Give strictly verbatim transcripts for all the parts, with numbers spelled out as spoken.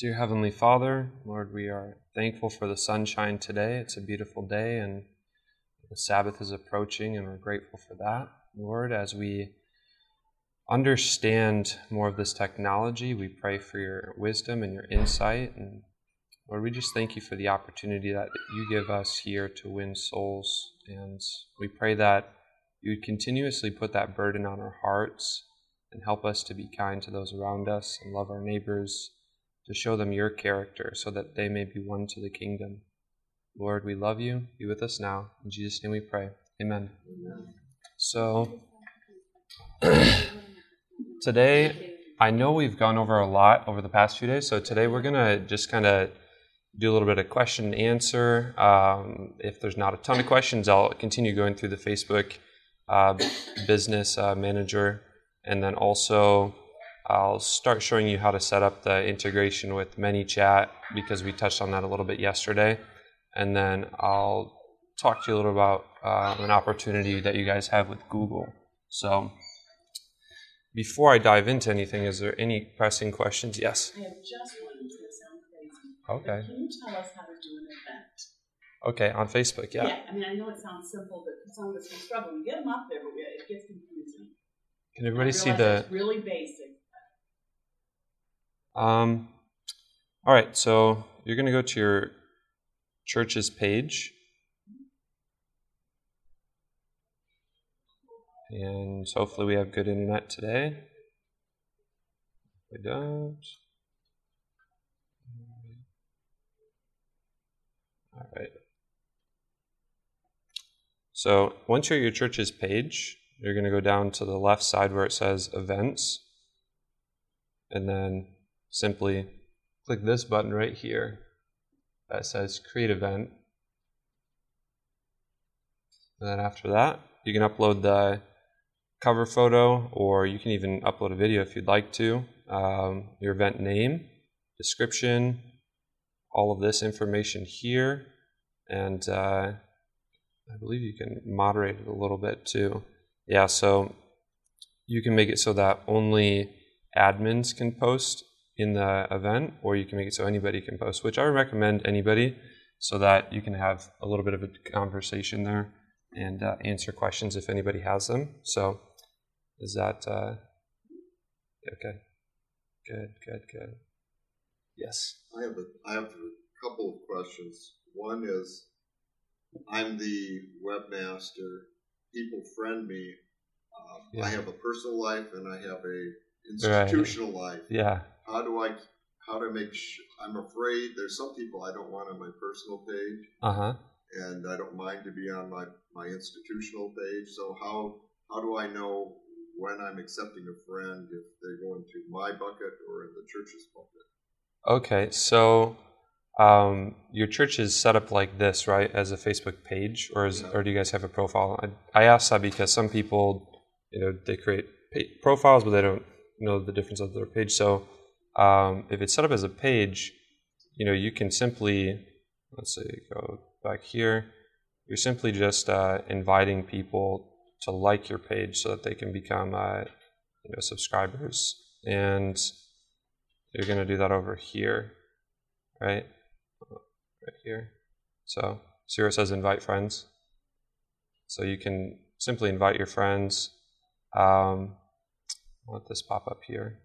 Dear Heavenly Father, Lord, we are thankful for the sunshine today. It's a beautiful day and the Sabbath is approaching and we're grateful for that. Lord, as we understand more of this technology, we pray for your wisdom and your insight. And Lord, we just thank you for the opportunity that you give us here to win souls. And we pray that you would continuously put that burden on our hearts and help us to be kind to those around us and love our neighbors, to show them your character so that they may be won to the kingdom. Lord, we love you. Be with us now. In Jesus' name we pray. Amen. Amen. So, today, I know we've gone over a lot over the past few days, so today we're going to just kind of do a little bit of question and answer. Um, if there's not a ton of questions, I'll continue going through the Facebook uh, business uh, manager, and then also I'll start showing you how to set up the integration with ManyChat because we touched on that a little bit yesterday. And then I'll talk to you a little about uh, an opportunity that you guys have with Google. So before I dive into anything, is there any pressing questions? Yes? I have just one. It's going to sound crazy. Okay. Can you tell us how to do an event? Okay, on Facebook, yeah. Yeah, I mean, I know it sounds simple, but some of us are struggling. Get them up there, but it gets confusing. Can everybody see the... It's really basic. Um, all right, so you're going to go to your church's page. And hopefully we have good internet today. If we don't. All right. So once you're at your church's page, you're going to go down to the left side where it says Events. And then simply click this button right here that says Create Event. And then after that, you can upload the cover photo, or you can even upload a video if you'd like to. Um, your event name, description, all of this information here. And uh, I believe you can moderate it a little bit too. Yeah, so you can make it so that only admins can post in the event, or you can make it so anybody can post, which I would recommend anybody, so that you can have a little bit of a conversation there and uh, answer questions if anybody has them. So is that uh, okay? Good, good, good. Yes. I have a I have a couple of questions. One is, I'm the webmaster. People friend me. Um, yeah. I have a personal life and I have a institutional right. life. Yeah. How do I how to make sure? I'm afraid there's some people I don't want on my personal page. Uh-huh. And I don't mind to be on my, my institutional page. So how how do I know when I'm accepting a friend, if they go into my bucket or in the church's bucket? Okay, so um, your church is set up like this, right, as a Facebook page, or is, yeah. or do you guys have a profile? I, I ask that because some people, you know, they create profiles, but they don't know the difference of their page. So um, if it's set up as a page, you know, you can simply, let's say, go back here. You're simply just uh, inviting people to like your page so that they can become, uh, you know, subscribers. And you're going to do that over here, right? Right here. So see where it says invite friends? So you can simply invite your friends. Um, let this pop up here.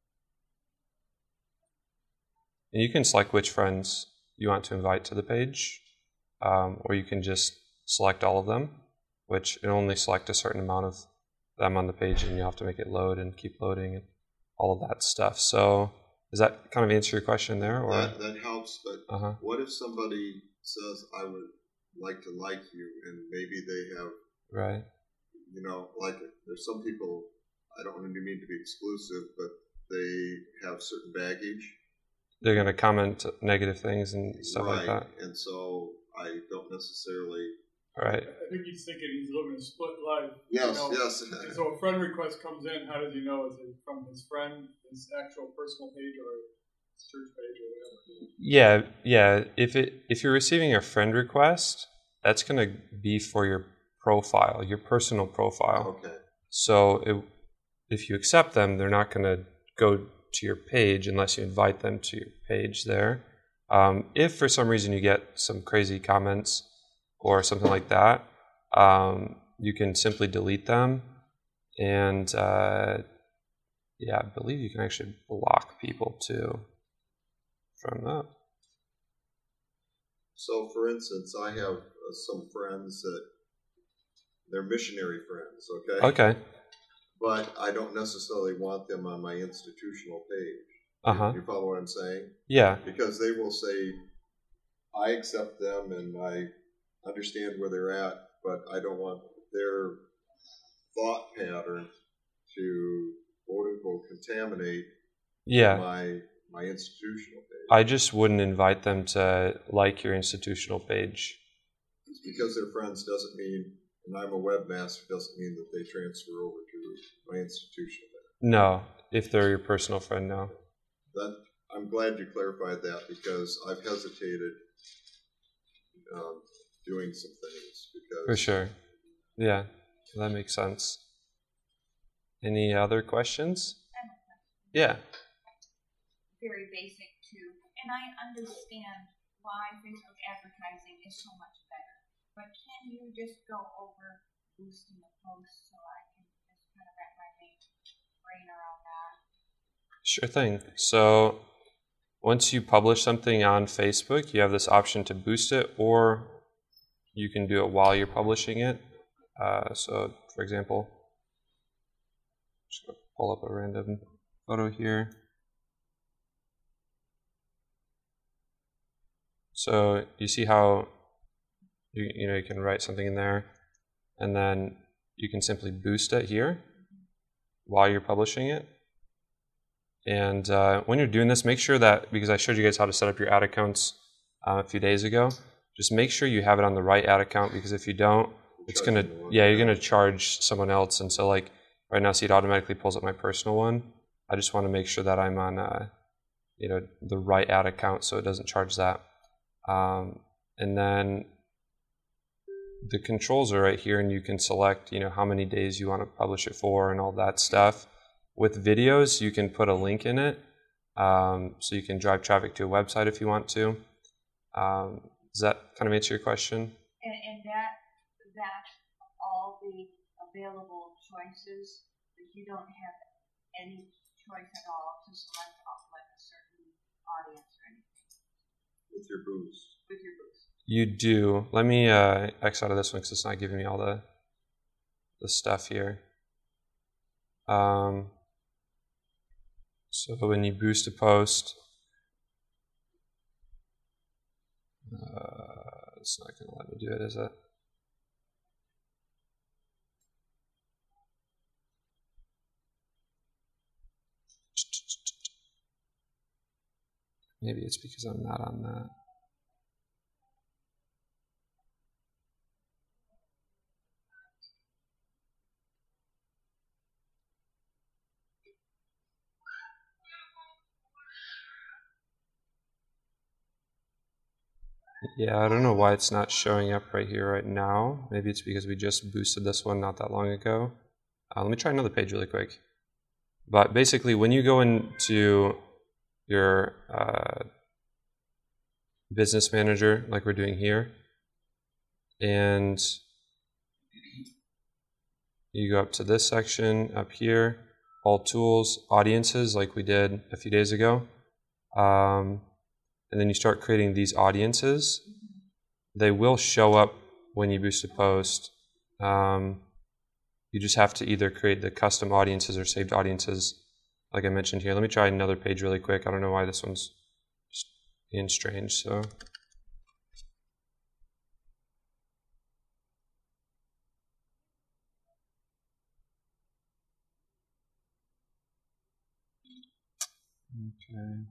And you can select which friends you want to invite to the page, um, or you can just select all of them, which it only select a certain amount of them on the page, and you have to make it load and keep loading and all of that stuff. So does that kind of answer your question there? Or that, that helps, but uh-huh. what if somebody says, I would like to like you, and maybe they have, right? You know, like there's some people, I don't really mean to be exclusive, but they have certain baggage. They're going to comment negative things and stuff right. like that. And so I don't necessarily. Right. I think he's thinking he's living a split life. Yes, you know? yes. So a friend request comes in, how does he know? Is it from his friend, his actual personal page, or his church page, or whatever? Yeah, yeah. If it if you're receiving a friend request, that's going to be for your profile, your personal profile. Okay. So it, if you accept them, they're not going to go to your page unless you invite them to your page there. Um, if for some reason you get some crazy comments or something like that, um, you can simply delete them. And uh, yeah, I believe you can actually block people too from that. So, for instance, I have uh, some friends that they're missionary friends, okay? Okay. But I don't necessarily want them on my institutional page. Uh-huh. You follow what I'm saying? Yeah. Because they will say, I accept them and I understand where they're at, but I don't want their thought pattern to quote unquote contaminate Yeah. my my institutional page. I just wouldn't invite them to like your institutional page. Because they're friends doesn't mean, and I'm a webmaster, doesn't mean that they transfer over to my institutional page. No, if they're your personal friend, no. That I'm glad you clarified that because I've hesitated um, doing some things because For sure. Yeah, that makes sense. Any other questions? Yeah. Very basic too, and I understand why Facebook advertising is so much better. But can you just go over boosting the post so I can just kind of wrap my brain around that? Sure thing. So once you publish something on Facebook, you have this option to boost it, or you can do it while you're publishing it. Uh, so, for example, just gonna pull up a random photo here. So you see how you you know you can write something in there, and then you can simply boost it here while you're publishing it. And uh, when you're doing this, make sure that, because I showed you guys how to set up your ad accounts uh, a few days ago, just make sure you have it on the right ad account, because if you don't, it's gonna, yeah, you're gonna charge someone else. And so like right now, see, it automatically pulls up my personal one. I just want to make sure that I'm on, uh, you know, the right ad account so it doesn't charge that. Um, and then the controls are right here, and you can select, you know, how many days you want to publish it for and all that stuff. With videos, you can put a link in it, um, so you can drive traffic to a website if you want to. Um, does that kind of answer your question? And, and that that all the available choices, that you don't have any choice at all to select off like a certain audience or anything. with your boost. With your boost. You do. Let me uh, X out of this one because it's not giving me all the the stuff here. Um, so when you boost a post, uh, it's not going to let me do it, is it? Maybe it's because I'm not on that. Yeah, I don't know why it's not showing up right here right now. Maybe it's because we just boosted this one not that long ago. Uh, let me try another page really quick. But basically, when you go into your uh, business manager, like we're doing here, and you go up to this section up here, all tools, audiences, like we did a few days ago. Um, and then you start creating these audiences. They will show up when you boost a post. Um, you just have to either create the custom audiences or saved audiences, like I mentioned here. Let me try another page really quick. I don't know why this one's just being strange. So. Okay.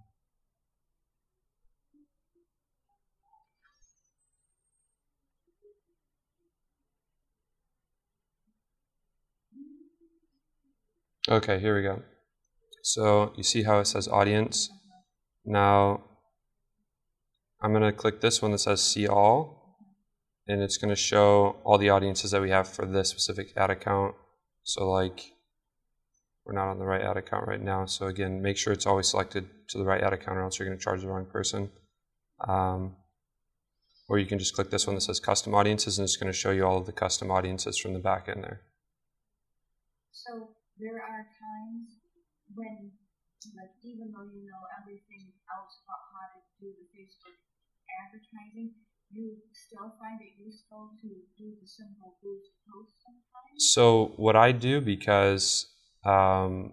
Okay, here we go. So you see how it says audience? Now I'm going to click this one that says see all, and it's going to show all the audiences that we have for this specific ad account. So like we're not on the right ad account right now. So again, make sure it's always selected to the right ad account, or else you're going to charge the wrong person. Um, or you can just click this one that says custom audiences, and it's going to show you all of the custom audiences from the back end there. So there are times when, like, even though you know everything else about how to do the Facebook advertising, you still find it useful to do the simple boost post sometimes? So what I do, because um,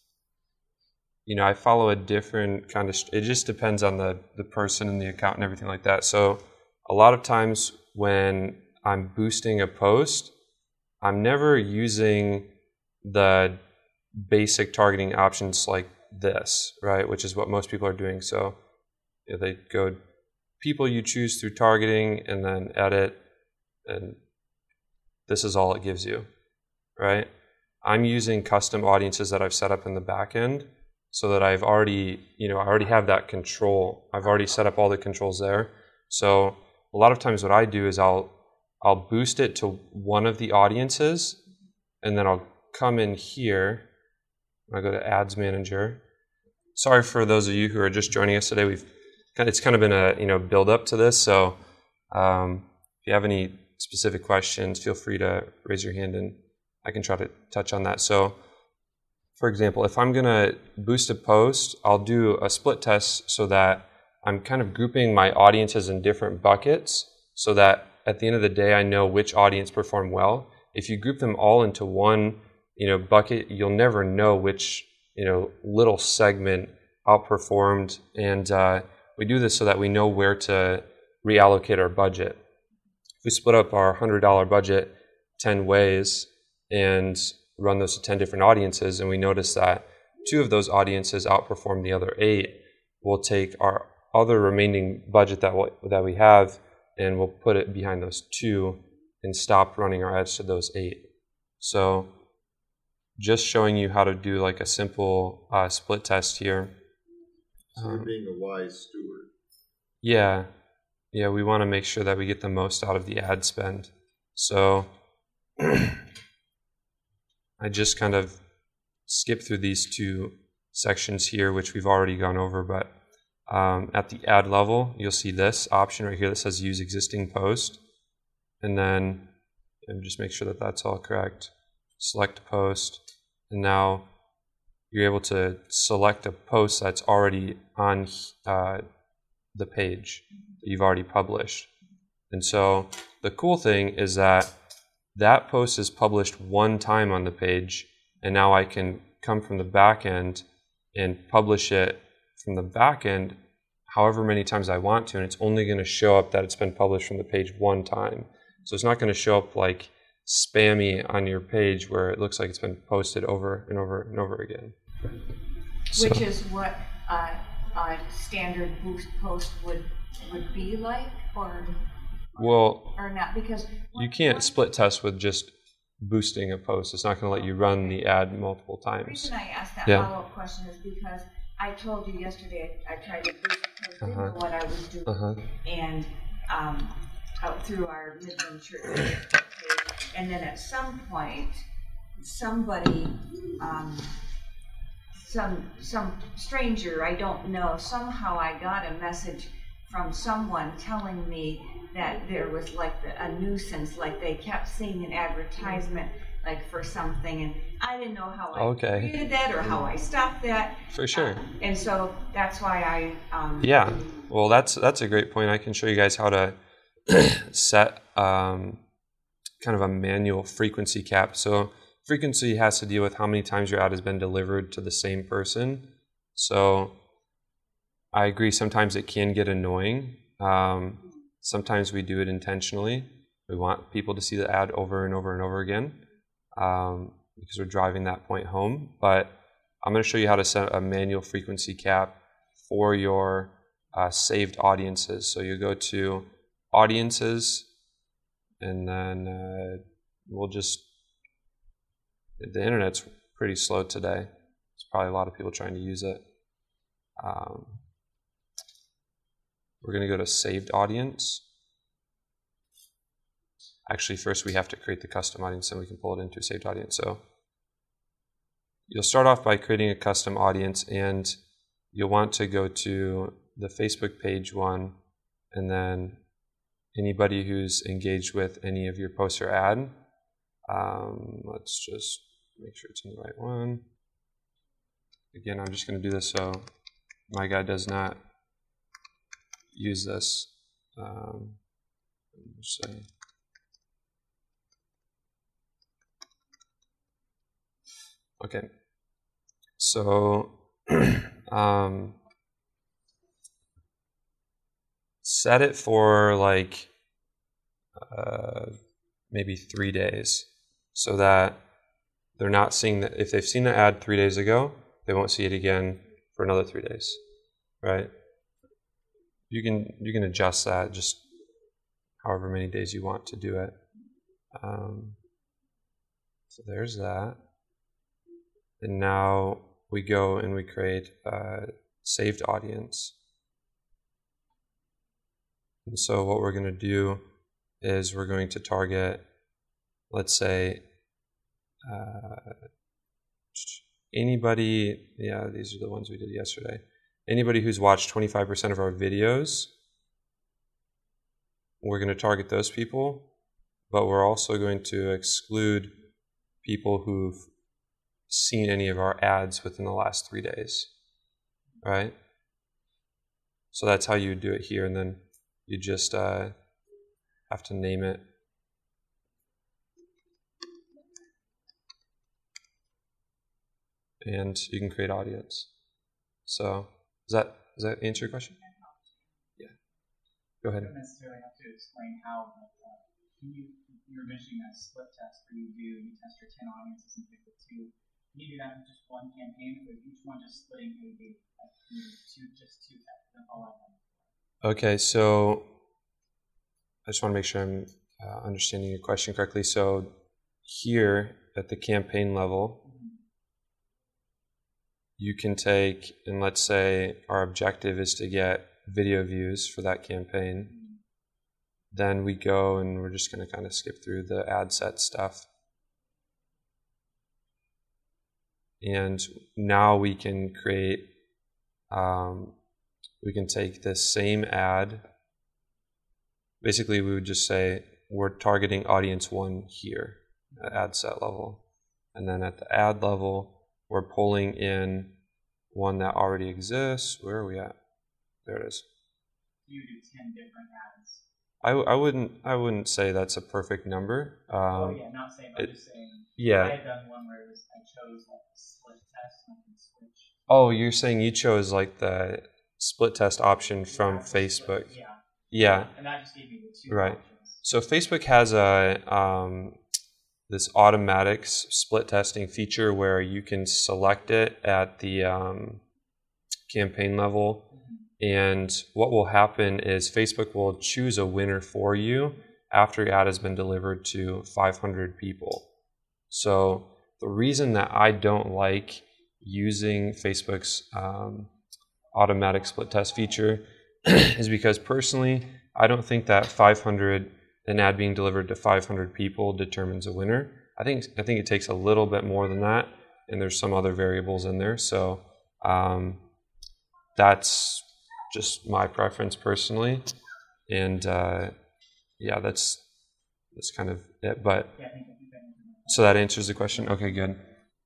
you know, I follow a different kind of, it just depends on the, the person and the account and everything like that. So a lot of times when I'm boosting a post, I'm never using the basic targeting options like this, right? Which is what most people are doing. So you know, they go people you choose through targeting and then edit, and this is all it gives you, right? I'm using custom audiences that I've set up in the back end, so that I've already, you know, I already have that control. I've already set up all the controls there. So a lot of times what I do is I'll I'll boost it to one of the audiences, and then I'll come in here. I go to Ads Manager. Sorry for those of you who are just joining us today. We've it's kind of been a you know build up to this. So um, if you have any specific questions, feel free to raise your hand and I can try to touch on that. So for example, if I'm going to boost a post, I'll do a split test so that I'm kind of grouping my audiences in different buckets, so that at the end of the day, I know which audience performed well. If you group them all into one, you know, bucket, you'll never know which, you know, little segment outperformed. And uh, we do this so that we know where to reallocate our budget. If we split up our one hundred dollar budget ten ways and run those to ten different audiences, and we notice that two of those audiences outperform the other eight, we'll take our other remaining budget that we, that we have and we'll put it behind those two and stop running our ads to those eight. So just showing you how to do like a simple uh, split test here. So you're being a wise steward. Yeah. Yeah, we want to make sure that we get the most out of the ad spend. So I just kind of skip through these two sections here, which we've already gone over, but um, at the ad level, you'll see this option right here that says use existing post. And then and just make sure that that's all correct. Select post. And now you're able to select a post that's already on uh, the page that you've already published. And so the cool thing is that that post is published one time on the page, and now I can come from the back end and publish it from the back end however many times I want to, and it's only going to show up that it's been published from the page one time. So it's not going to show up like spammy on your page where it looks like it's been posted over and over and over again. So, which is what uh, a standard boost post would would be like, or well, or not, because you can't split test with just boosting a post. It's not going to let you run the ad multiple The times. reason I asked that Yeah. follow-up question is because I told you yesterday I, I tried to boost a post, didn't Uh-huh. know what I was doing, Uh-huh. and um, out through our Midland Church page, and then at some point, somebody, um, some some stranger I don't know, somehow I got a message from someone telling me that there was like the, a nuisance, like they kept seeing an advertisement like for something, and I didn't know how I Okay. created that or how I stopped that. For sure. Uh, and so that's why I um, Yeah. Well, that's that's a great point. I can show you guys how to set um, kind of a manual frequency cap. So frequency has to deal with how many times your ad has been delivered to the same person. So I agree, sometimes it can get annoying. Um, sometimes we do it intentionally. We want people to see the ad over and over and over again um, because we're driving that point home. But I'm going to show you how to set a manual frequency cap for your uh, saved audiences. So you go to Audiences, and then uh, we'll just, the internet's pretty slow today. There's probably a lot of people trying to use it. Um, we're going to go to Saved Audience. Actually, first we have to create the custom audience, and we can pull it into a saved audience. So you'll start off by creating a custom audience, and you'll want to go to the Facebook page one, and then anybody who's engaged with any of your posts or ad. Um, let's just make sure it's in the right one. Again, I'm just going to do this so my guy does not use this. Um, let's say. Okay, so um, set it for like uh, maybe three days so that they're not seeing that. If they've seen the ad three days ago, they won't see it again for another three days, right? You can you can adjust that just however many days you want to do it. Um, so there's that. And now we go and we create a saved audience. And so what we're going to do is we're going to target, let's say, uh, anybody, yeah, these are the ones we did yesterday. Anybody who's watched twenty-five percent of our videos, we're going to target those people, but we're also going to exclude people who've seen any of our ads within the last three days, right? So that's how you do it here, and then you just uh, have to name it. And you can create audience. So does that does that answer your question? Yeah. Go ahead. You don't necessarily have to explain how, but uh, can you, you were mentioning that split test where you do, you test your ten audiences and pick the two. Can you do that with just one campaign, or each one just splitting maybe like two, just two tests? That's all I want. Okay, so I just want to make sure I'm uh, understanding your question correctly. So here at the campaign level, you can take, and let's say our objective is to get video views for that campaign. Then we go and we're just going to kind of skip through the ad set stuff. And now we can create, um, we can take this same ad. Basically, we would just say we're targeting audience one here at ad set level. And then at the ad level, we're pulling in one that already exists. Where are we at? There it is. You do ten different ads. I, I wouldn't I wouldn't say that's a perfect number. Um, oh yeah, not saying. I'm it, just saying. Yeah. I had done one where it was, I chose like a split test and I can switch. Oh, you're saying you chose like the split test option from yeah, Facebook. Split, yeah. Yeah. And that just gave me the two Right. options. So Facebook has a um, this automatic split testing feature where you can select it at the um, campaign level. Mm-hmm. And what will happen is Facebook will choose a winner for you after your ad has been delivered to five hundred people. So the reason that I don't like using Facebook's um, automatic split test feature is because personally, I don't think that five hundred, an ad being delivered to five hundred people determines a winner. I think I think it takes a little bit more than that, and there's some other variables in there. So um, that's just my preference personally, and uh, yeah, that's that's kind of it. But so that answers the question. Okay, good.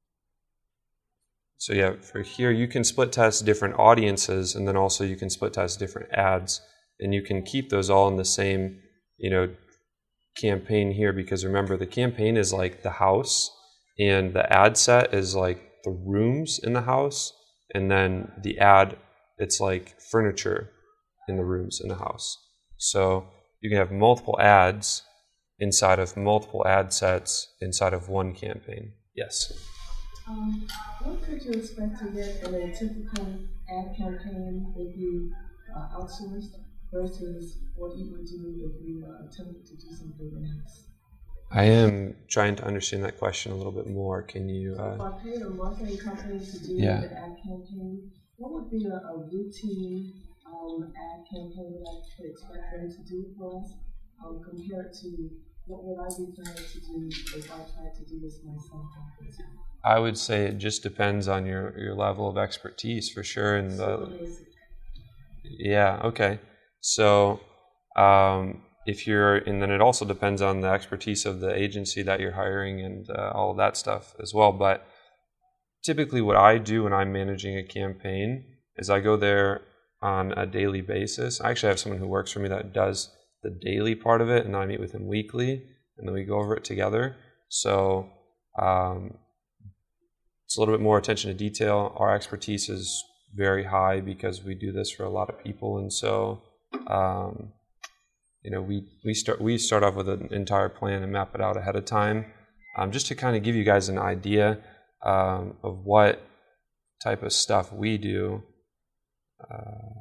So yeah, for here you can split test different audiences, and then also you can split test different ads, and you can keep those all in the same, you know, campaign here, because remember the campaign is like the house, and the ad set is like the rooms in the house, and then the ad, it's like furniture in the rooms in the house. So you can have multiple ads inside of multiple ad sets inside of one campaign. Yes. Um, what could you expect to get in a typical ad campaign if you uh, outsourced versus what you would do if you uh, attempted to do something in-house? I am trying to understand that question a little bit more. Can you? Uh, if I paid a marketing company to do yeah. an ad campaign, what would be a, a routine um, ad campaign that I could expect them to do for us um, compared to What would I be planning to do if I tried to do this myself on Facebook? I would say it just depends on your, your level of expertise for sure. And the, yeah, okay. So um, if you're, and then it also depends on the expertise of the agency that you're hiring and uh, all of that stuff as well. But typically what I do when I'm managing a campaign is I go there on a daily basis. I actually have someone who works for me that does the daily part of it, and then I meet with him weekly, and then we go over it together. So um, it's a little bit more attention to detail. Our expertise is very high because we do this for a lot of people, and so um, you know we we start we start off with an entire plan and map it out ahead of time, um, just to kind of give you guys an idea um, of what type of stuff we do. Uh,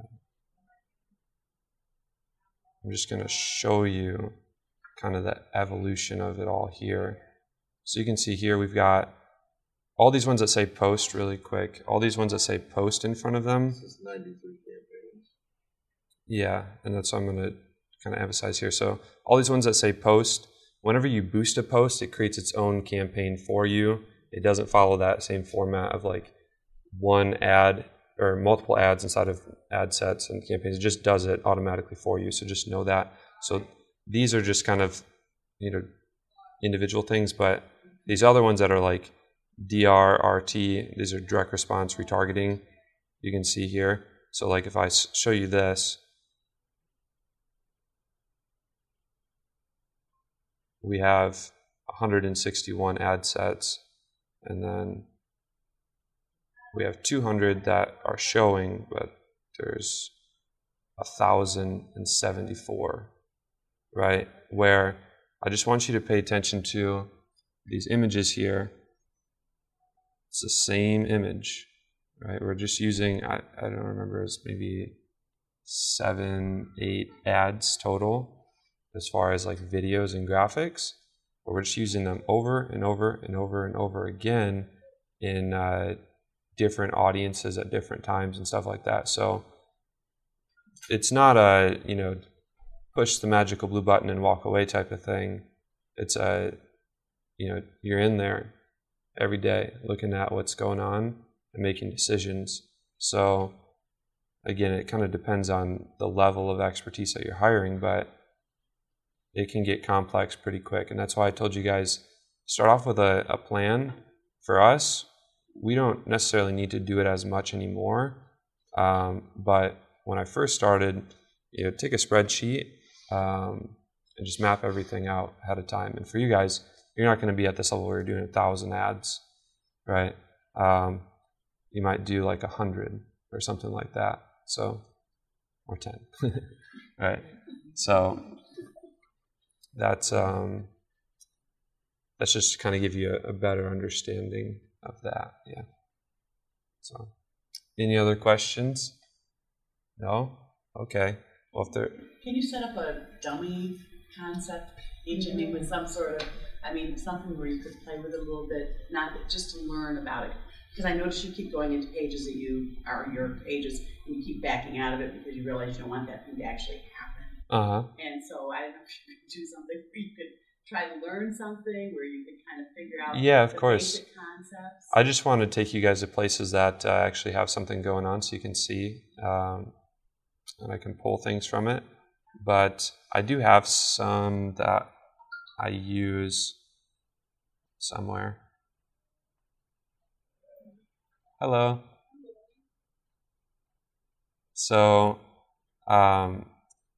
I'm just going to show you kind of the evolution of it all here. So you can see here we've got all these ones that say post really quick. All these ones that say post in front of them. This is ninety-three campaigns. Yeah, and that's what I'm going to kind of emphasize here. So all these ones that say post, whenever you boost a post, it creates its own campaign for you. It doesn't follow that same format of like one ad or multiple ads inside of ad sets and campaigns. It just does it automatically for you. So just know that. So these are just kind of, you know, individual things, but these other ones that are like D R, R T, these are direct response retargeting, you can see here. So like if I show you this, we have one hundred sixty-one ad sets, and then we have two hundred that are showing, but there's one thousand seventy-four, right? Where I just want you to pay attention to these images here. It's the same image, right? We're just using, I, I don't remember, it's maybe seven, eight ads total as far as like videos and graphics. But we're just using them over and over and over and over again in uh, different audiences at different times and stuff like that. So it's not a, you know, push the magical blue button and walk away type of thing. It's a, you know, you're in there every day looking at what's going on and making decisions. So again, it kind of depends on the level of expertise that you're hiring, but it can get complex pretty quick. And that's why I told you guys, start off with a, a plan. For us, we don't necessarily need to do it as much anymore. Um, but when I first started, you know, take a spreadsheet um, and just map everything out ahead of time. And for you guys, you're not going to be at this level where you're doing a thousand ads, right? Um, you might do like a hundred or something like that. So, or ten, right? So that's um, that's just to kind of give you a, a better understanding of that. Yeah. So, any other questions? No? Okay. Well, if there. Can you set up a dummy concept agent mm-hmm. with some sort of, I mean, something where you could play with it a little bit, not just to learn about it? Because I notice you keep going into pages that you are your pages, and you keep backing out of it because you realize you don't want that thing to actually happen. Uh huh. And so I don't know if you could do something where you could try to learn something, where you could kind of figure out yeah, of the course. basic concepts. I just want to take you guys to places that uh, actually have something going on, so you can see, um, and I can pull things from it. But I do have some that I use somewhere. Hello. So, um,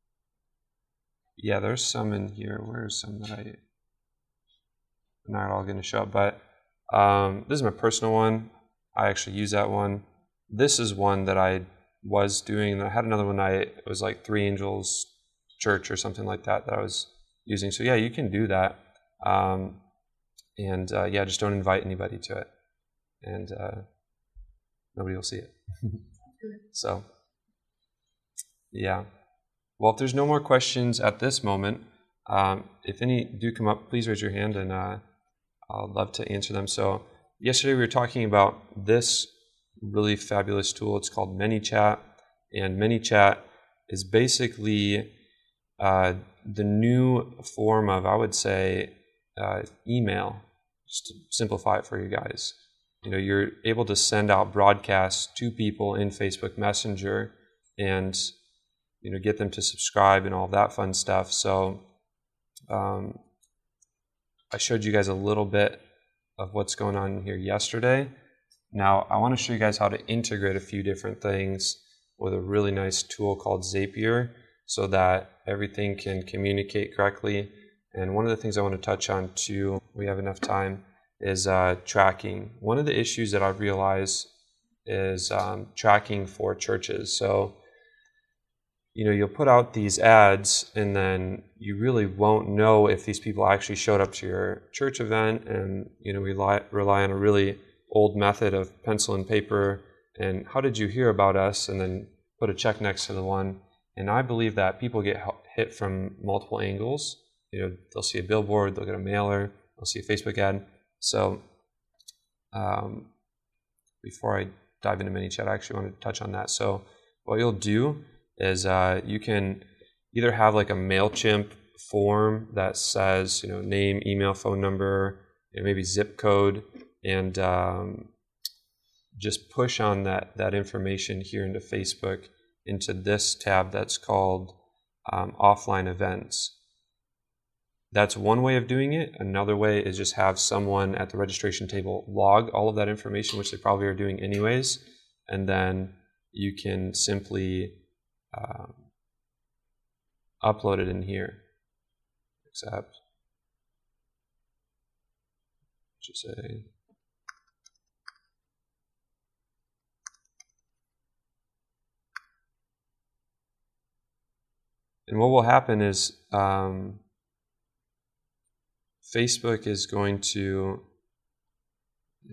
yeah, there's some in here. Where's some that I, I'm not all going to show up, but um, this is my personal one. I actually use that one. This is one that I was doing, and I had another one. I it was like Three Angels Church or something like that that I was using. So yeah, you can do that, um, and uh, yeah, just don't invite anybody to it, and uh, nobody will see it. So yeah. Well, if there's no more questions at this moment, um, if any do come up, please raise your hand, and uh, I'll love to answer them. So yesterday we were talking about this really fabulous tool. It's called ManyChat, and ManyChat is basically uh, the new form of, I would say, uh, email, just to simplify it for you guys. You know, you're able to send out broadcasts to people in Facebook Messenger and, you know, get them to subscribe and all that fun stuff. So um, I showed you guys a little bit of what's going on here yesterday. Now I want to show you guys how to integrate a few different things with a really nice tool called Zapier so that everything can communicate correctly. And one of the things I want to touch on too, we have enough time, is uh, tracking. One of the issues that I've realized is um, tracking for churches. So, you know, you'll put out these ads and then you really won't know if these people actually showed up to your church event, and, you know, we rely, rely on a really old method of pencil and paper and how did you hear about us, and then put a check next to the one. And I believe that people get hit from multiple angles. You know, they'll see a billboard, they'll get a mailer, they'll see a Facebook ad. So um, before I dive into ManyChat, I actually want to touch on that. So what you'll do is uh, you can either have like a MailChimp form that says, you know, name, email, phone number, and maybe zip code, and um, just push on that, that information here into Facebook into this tab that's called um, offline events. That's one way of doing it. Another way is just have someone at the registration table log all of that information, which they probably are doing anyways, and then you can simply um, upload it in here. Except, just say, and what will happen is um, Facebook is going to uh,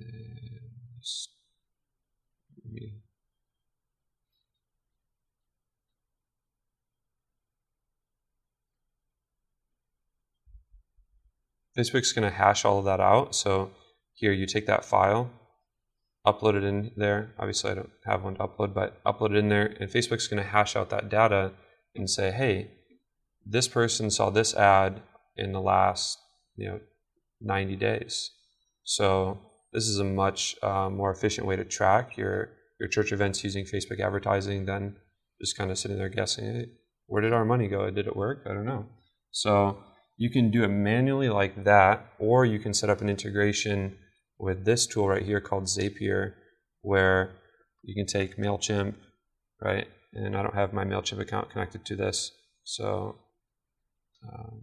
Facebook's going to hash all of that out. So here you take that file, upload it in there. Obviously I don't have one to upload, but upload it in there, and Facebook's going to hash out that data and say, hey, this person saw this ad in the last, you know, ninety days. So this is a much uh, more efficient way to track your, your church events using Facebook advertising than just kind of sitting there guessing, hey, where did our money go? Did it work? I don't know. So you can do it manually like that, or you can set up an integration with this tool right here called Zapier, where you can take MailChimp, right? And I don't have my MailChimp account connected to this. So um,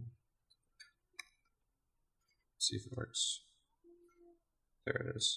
let's see if it works. There it is.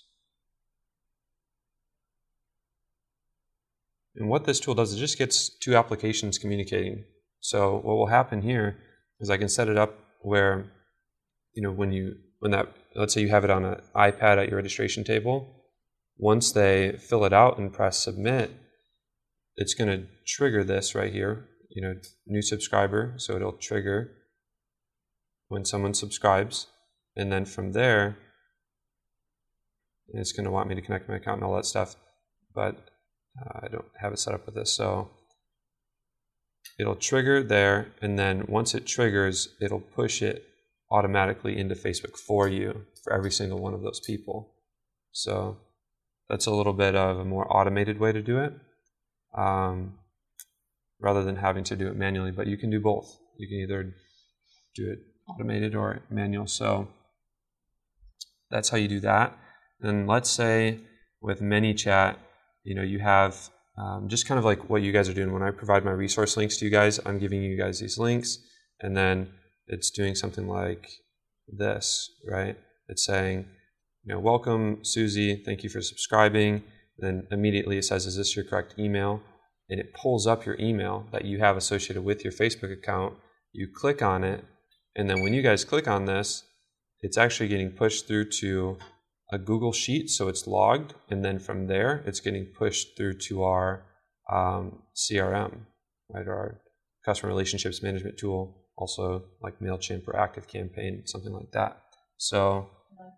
And what this tool does, it just gets two applications communicating. So what will happen here is I can set it up where, you know, when you, when that, let's say you have it on an iPad at your registration table, once they fill it out and press submit, it's going to trigger this right here, you know, new subscriber. So it'll trigger when someone subscribes. And then from there, it's going to want me to connect my account and all that stuff, but uh, I don't have it set up with this. So it'll trigger there, and then once it triggers, it'll push it automatically into Facebook for you for every single one of those people. So that's a little bit of a more automated way to do it, um, rather than having to do it manually. But you can do both. You can either do it automated or manual. So that's how you do that. And let's say with ManyChat, you know, you have um, just kind of like what you guys are doing. When I provide my resource links to you guys, I'm giving you guys these links, and then it's doing something like this, right? It's saying, you know, welcome Susie, thank you for subscribing. And then immediately it says, is this your correct email? And it pulls up your email that you have associated with your Facebook account. You click on it, and then when you guys click on this, it's actually getting pushed through to a Google Sheet, so it's logged, and then from there, it's getting pushed through to our um, C R M, right, or our customer relationships management tool, also like MailChimp or ActiveCampaign, something like that. So,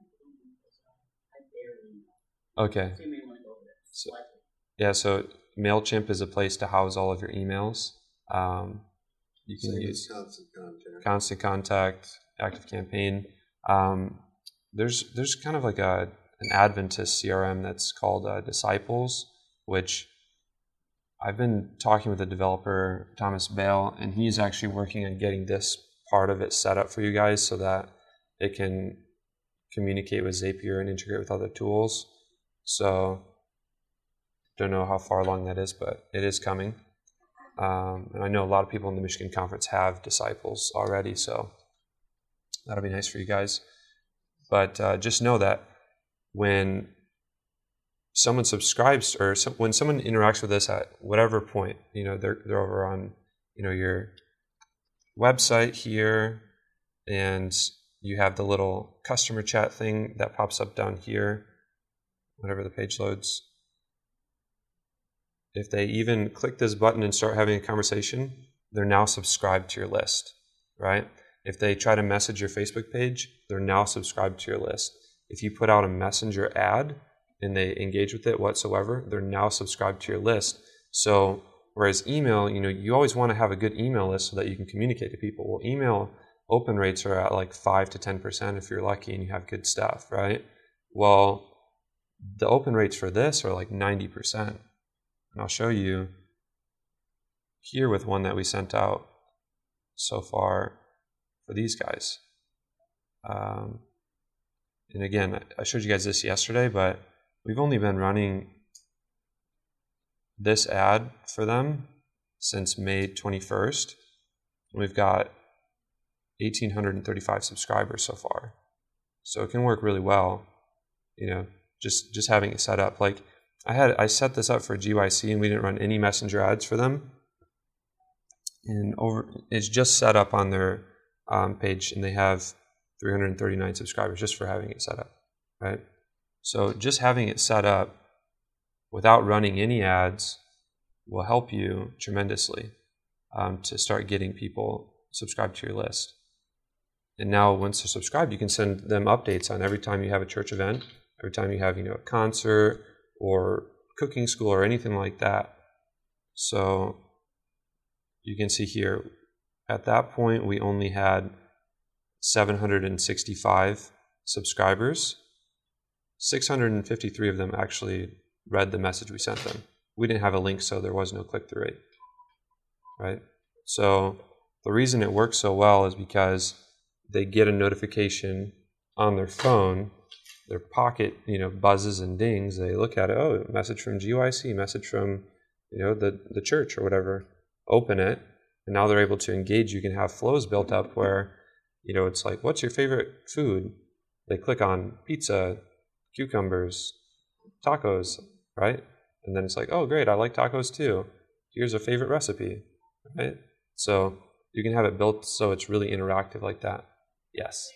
okay. So, yeah, so MailChimp is a place to house all of your emails. Um, you can Same use as constant contact. Constant Contact, Active Campaign. Um, there's there's kind of like a an Adventist C R M that's called uh, Disciples, which I've been talking with the developer, Thomas Bale, and he's actually working on getting this part of it set up for you guys so that it can communicate with Zapier and integrate with other tools. So don't know how far along that is, but it is coming. Um, and I know a lot of people in the Michigan Conference have Disciples already, so that'll be nice for you guys. But uh, just know that when someone subscribes or some, when someone interacts with us at whatever point, you know, they're they're over on, you know, your website here, and you have the little customer chat thing that pops up down here, whenever the page loads. If they even click this button and start having a conversation, they're now subscribed to your list, right? If they try to message your Facebook page, they're now subscribed to your list. If you put out a messenger ad and they engage with it whatsoever, they're now subscribed to your list. So whereas email, you know, you always want to have a good email list so that you can communicate to people. Well, email open rates are at like five to ten percent if you're lucky and you have good stuff, right? Well, the open rates for this are like ninety percent. And I'll show you here with one that we sent out so far for these guys. Um, and again, I showed you guys this yesterday, but we've only been running this ad for them since May twenty-first. And we've got one thousand eight hundred thirty-five subscribers so far. So it can work really well, you know, just, just having it set up. Like I had, I set this up for G Y C and we didn't run any messenger ads for them. And over, it's just set up on their um, page, and they have three hundred thirty-nine subscribers just for having it set up, right? So just having it set up without running any ads will help you tremendously um, to start getting people subscribed to your list. And now once they're subscribed, you can send them updates on every time you have a church event, every time you have, you know, a concert or cooking school or anything like that. So you can see here, at that point, we only had seven hundred sixty-five subscribers. six hundred fifty-three of them actually read the message we sent them. We didn't have a link, so there was no click-through rate, right? So the reason it works so well is because they get a notification on their phone, their pocket, you know, buzzes and dings. They look at it, oh, message from G Y C, message from, you know, the, the church or whatever. Open it, and now they're able to engage. You can have flows built up where, you know, it's like, what's your favorite food? They click on pizza, cucumbers, tacos, right? And then it's like, oh, great, I like tacos too. Here's a favorite recipe, right? So you can have it built so it's really interactive like that. Yes.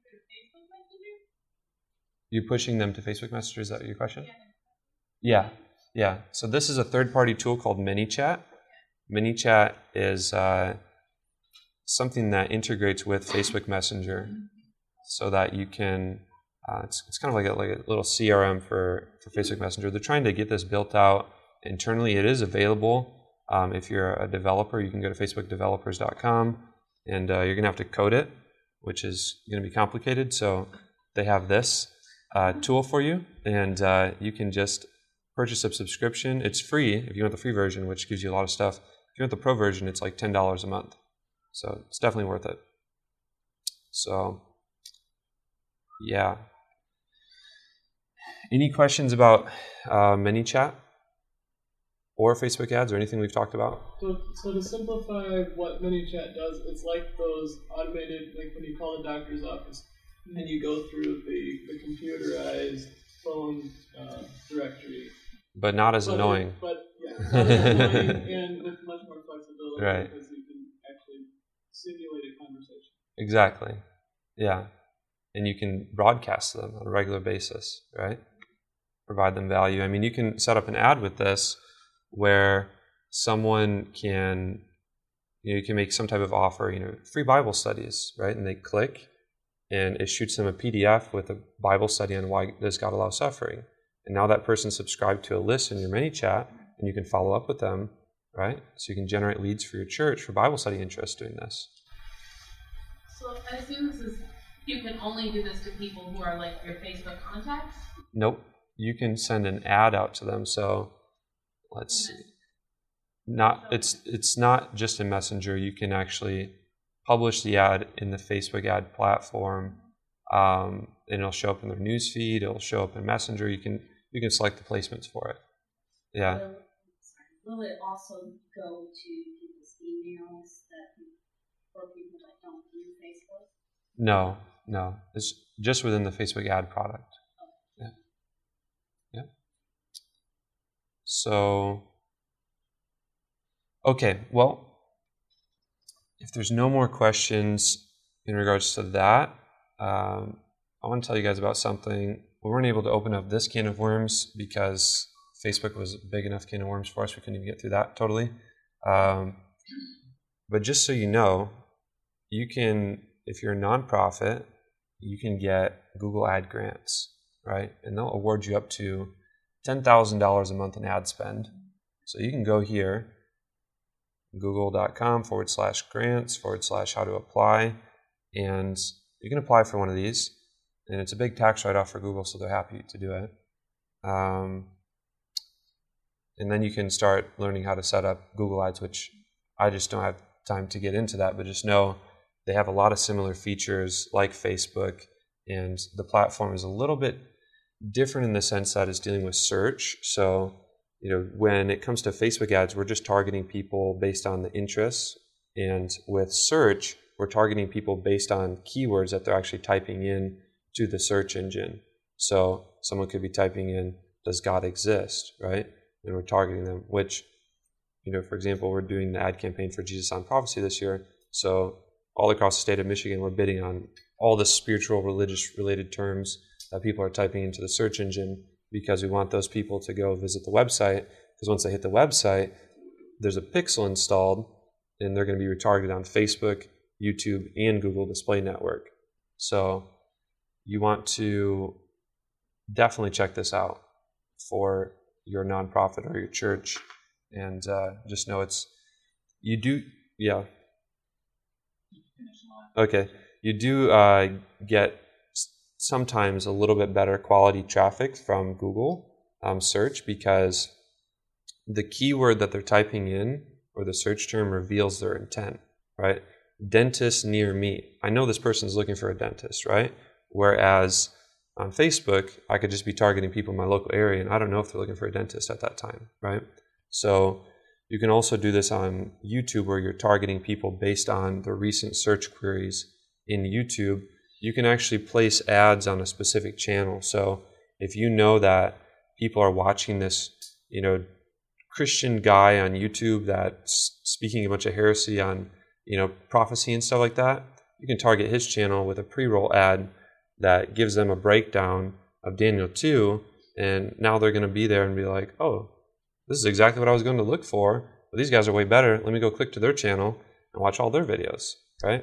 You pushing them to Facebook Messenger, is that your question? Yeah, yeah. So this is a third-party tool called ManyChat. ManyChat is uh, something that integrates with Facebook Messenger so that you can, uh, it's, it's kind of like a, like a little C R M for, for Facebook Messenger. They're trying to get this built out internally. It is available. Um, if you're a developer, you can go to facebook developers dot com, and uh, you're going to have to code it, which is going to be complicated. So they have this uh, tool for you, and uh, you can just purchase a subscription. It's free if you want the free version, which gives you a lot of stuff. If you want the pro version, it's like ten dollars a month. So it's definitely worth it. So, yeah. Any questions about uh, ManyChat or Facebook ads or anything we've talked about? So, so to simplify what ManyChat does, it's like those automated, like when you call the doctor's office and you go through the, the computerized phone uh, directory. But not as but annoying. It, but yeah, not as annoying and with much more flexibility, right, because you can actually simulate a conversation. Exactly. Yeah. And you can broadcast them on a regular basis, right? Provide them value. I mean, you can set up an ad with this where someone can, you know, you can make some type of offer, you know, free Bible studies, right? And they click and it shoots them a P D F with a Bible study on why does God allow suffering. And now that person subscribed to a list in your ManyChat, and you can follow up with them, right? So you can generate leads for your church for Bible study interest doing this. So I assume this is, you can only do this to people who are like your Facebook contacts? Nope. You can send an ad out to them. So let's see. Not it's it's not just in Messenger. You can actually publish the ad in the Facebook ad platform, um, and it'll show up in their news feed. It'll show up in Messenger. You can you can select the placements for it. Yeah. Will, will it also go to people's emails that for people that don't use Facebook? No, no. It's just within the Facebook ad product. Yeah. Yeah. So, okay. Well, if there's no more questions in regards to that, um, I want to tell you guys about something. We weren't able to open up this can of worms because Facebook was a big enough can of worms for us. We couldn't even get through that totally. Um, but just so you know, you can, if you're a nonprofit, you can get Google Ad grants, right? And they'll award you up to ten thousand dollars a month in ad spend. So you can go here, google.com forward slash grants forward slash how to apply, and you can apply for one of these. And it's a big tax write-off for Google, so they're happy to do it. Um, and then you can start learning how to set up Google Ads, which I just don't have time to get into that, but just know they have a lot of similar features like Facebook, and the platform is a little bit different in the sense that it's dealing with search. So, you know, when it comes to Facebook ads, we're just targeting people based on the interests. And with search, we're targeting people based on keywords that they're actually typing in to the search engine. So someone could be typing in, does God exist, right? And we're targeting them, which, you know, for example, we're doing the ad campaign for Jesus on Prophecy this year. So all across the state of Michigan, we're bidding on all the spiritual, religious related terms that people are typing into the search engine, because we want those people to go visit the website, because once they hit the website, there's a pixel installed, and they're going to be retargeted on Facebook, YouTube, and Google Display Network. So you want to definitely check this out for your nonprofit or your church, and uh, just know it's, you do, yeah. Okay, you do uh, get sometimes a little bit better quality traffic from Google um, search, because the keyword that they're typing in or the search term reveals their intent, right? Dentist near me. I know this person's looking for a dentist, right? Whereas on Facebook, I could just be targeting people in my local area, and I don't know if they're looking for a dentist at that time, right? So you can also do this on YouTube, where you're targeting people based on the recent search queries in YouTube. You can actually place ads on a specific channel. So if you know that people are watching this, you know, Christian guy on YouTube that's speaking a bunch of heresy on, you know, prophecy and stuff like that, you can target his channel with a pre-roll ad that gives them a breakdown of Daniel two, and now they're going to be there and be like, oh, this is exactly what I was going to look for, but these guys are way better. Let me go click to their channel and watch all their videos, right?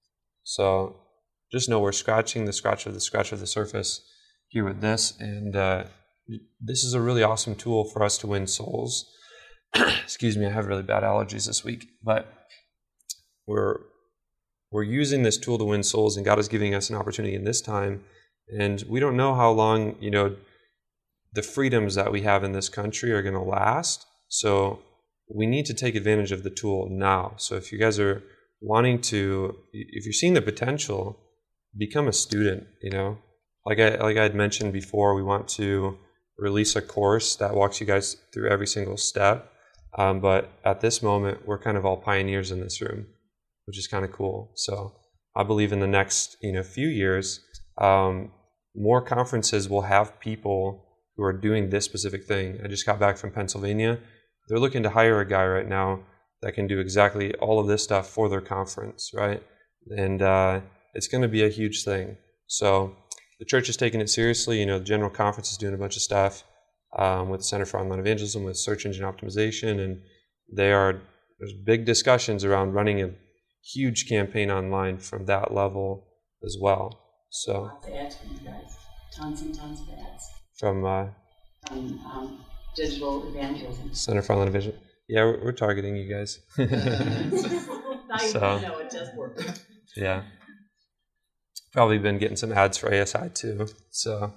So just know we're scratching the scratch of the scratch of the surface here with this, and uh, this is a really awesome tool for us to win souls. Excuse me, I have really bad allergies this week, but we're we're using this tool to win souls, and God is giving us an opportunity in this time, and we don't know how long, you know, the freedoms that we have in this country are going to last. So we need to take advantage of the tool now. So if you guys are wanting to, if you're seeing the potential, become a student, you know. Like I like I had mentioned before, we want to release a course that walks you guys through every single step. Um, but at this moment, we're kind of all pioneers in this room, which is kind of cool. So I believe in the next, you know, few years, um, more conferences will have people who are doing this specific thing. I just got back from Pennsylvania. They're looking to hire a guy right now that can do exactly all of this stuff for their conference, right? And uh, it's going to be a huge thing. So the church is taking it seriously. You know, the General Conference is doing a bunch of stuff um, with the Center for Online Evangelism, with search engine optimization, and they are, there's big discussions around running a huge campaign online from that level as well. So lots of ads from you guys, tons and tons of ads from uh, from um, digital evangelism. Center for Online Evangelism. Yeah, we're, we're targeting you guys. Now you So- know it does work. Yeah. Probably been getting some ads for A S I too. So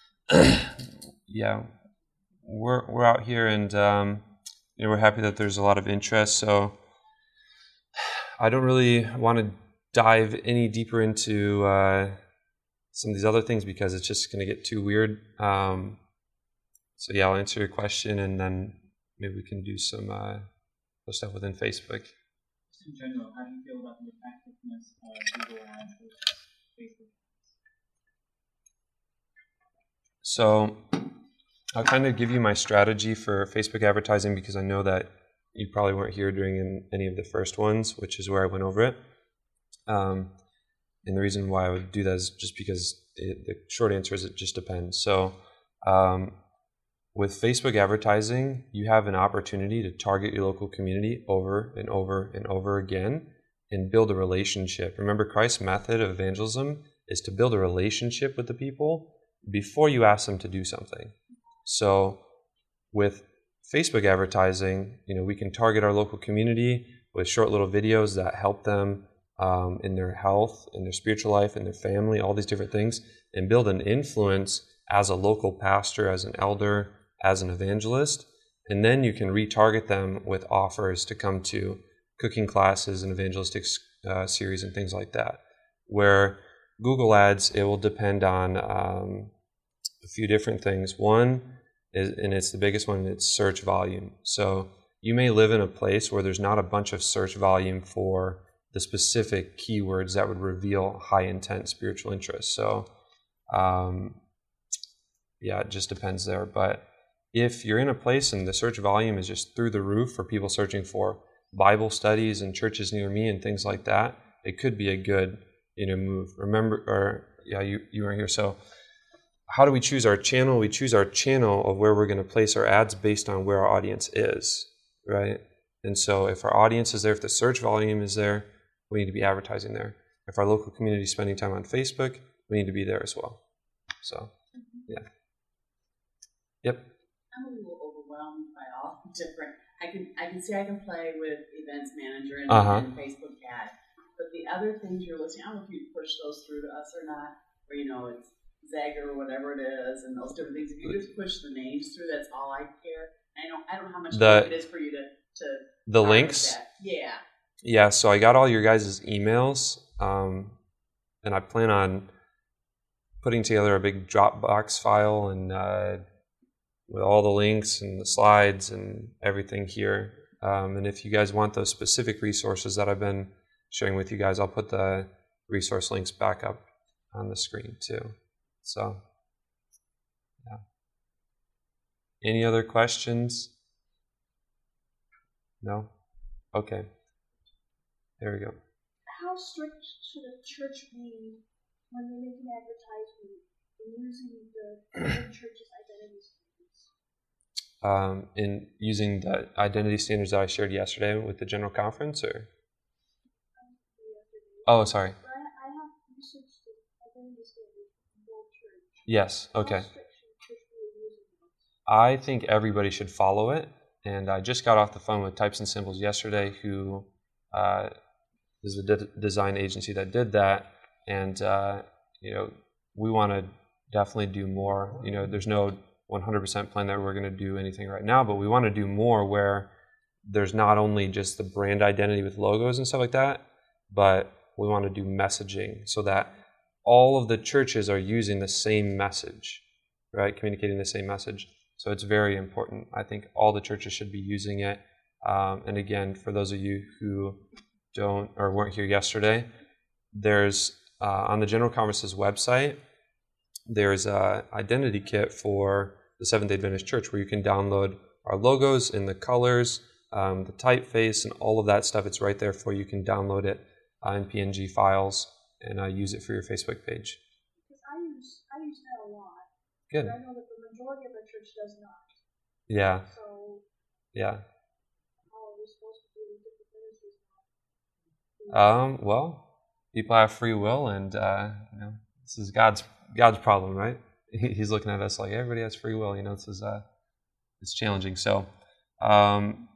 yeah, we're we're out here, and um, you know, we're happy that there's a lot of interest. So I don't really want to dive any deeper into uh, some of these other things because it's just going to get too weird. Um, so yeah, I'll answer your question, and then maybe we can do some uh, other stuff within Facebook. Just in general, how do you feel about the effectiveness of Google Ads versus Facebook Ads? So I'll kind of give you my strategy for Facebook advertising because I know that you probably weren't here during any of the first ones, which is where I went over it. Um, and the reason why I would do that is just because it, the short answer is it just depends. So um, with Facebook advertising, you have an opportunity to target your local community over and over and over again and build a relationship. Remember, Christ's method of evangelism is to build a relationship with the people before you ask them to do something. So with Facebook advertising, you know, we can target our local community with short little videos that help them um, in their health, in their spiritual life, in their family, all these different things, and build an influence as a local pastor, as an elder, as an evangelist. And then you can retarget them with offers to come to cooking classes and evangelistic uh, series and things like that. Where Google Ads, it will depend on um, a few different things. One is, and it's the biggest one, it's search volume. So you may live in a place where there's not a bunch of search volume for the specific keywords that would reveal high intent spiritual interest. So um, yeah, it just depends there. But if you're in a place and the search volume is just through the roof for people searching for Bible studies and churches near me and things like that, it could be a good, you know, move. Remember, or yeah, you, you weren't here. So how do we choose our channel? We choose our channel of where we're going to place our ads based on where our audience is, right? And so if our audience is there, if the search volume is there, we need to be advertising there. If our local community is spending time on Facebook, we need to be there as well. So, yeah. Yep. I'm a little overwhelmed by all the different. I can I can see I can play with Events Manager and, Uh-huh. and Facebook ad, but the other things you're listing, I don't know if you push those through to us or not, or you know it's Zagger or whatever it is, and those different things. If you just push the names through, that's all I care. I don't I don't know how much The- work it is for you to to The target links. that. Yeah. Yeah, so I got all your guys' emails, um, and I plan on putting together a big Dropbox file and uh, with all the links and the slides and everything here. Um, and if you guys want those specific resources that I've been sharing with you guys, I'll put the resource links back up on the screen too. So, yeah. Any other questions? No? Okay. There we go. How strict should a church be when they make an advertisement in using the other church's identity standards? Um, in using the identity standards that I shared yesterday with the general conference, or? Oh, sorry. But I, I have researched the identity standards in both church. Yes. How Okay. strict should a church be in using those? I think everybody should follow it. And I just got off the phone with Types and Symbols yesterday, who uh, is the de- design agency that did that. And, uh, you know, we want to definitely do more. You know, there's no one hundred percent plan that we're going to do anything right now, but we want to do more where there's not only just the brand identity with logos and stuff like that, but we want to do messaging so that all of the churches are using the same message, right? Communicating the same message. So it's very important. I think all the churches should be using it. Um, and again, for those of you who don't or weren't here yesterday, there's uh, on the General Conference's website, there's an identity kit for the Seventh-day Adventist Church where you can download our logos in the colors, um, the typeface, and all of that stuff. It's right there for you. You can download it uh, in P N G files and uh, use it for your Facebook page. Because I use I use that a lot. Good. But I know that the majority of the church does not. Yeah. So Yeah. how are we supposed to do with different ministries now? Um, well, people have free will, and uh, you know, this is God's God's problem, right? He's looking at us like everybody has free will. You know, this is uh, it's challenging. So, um,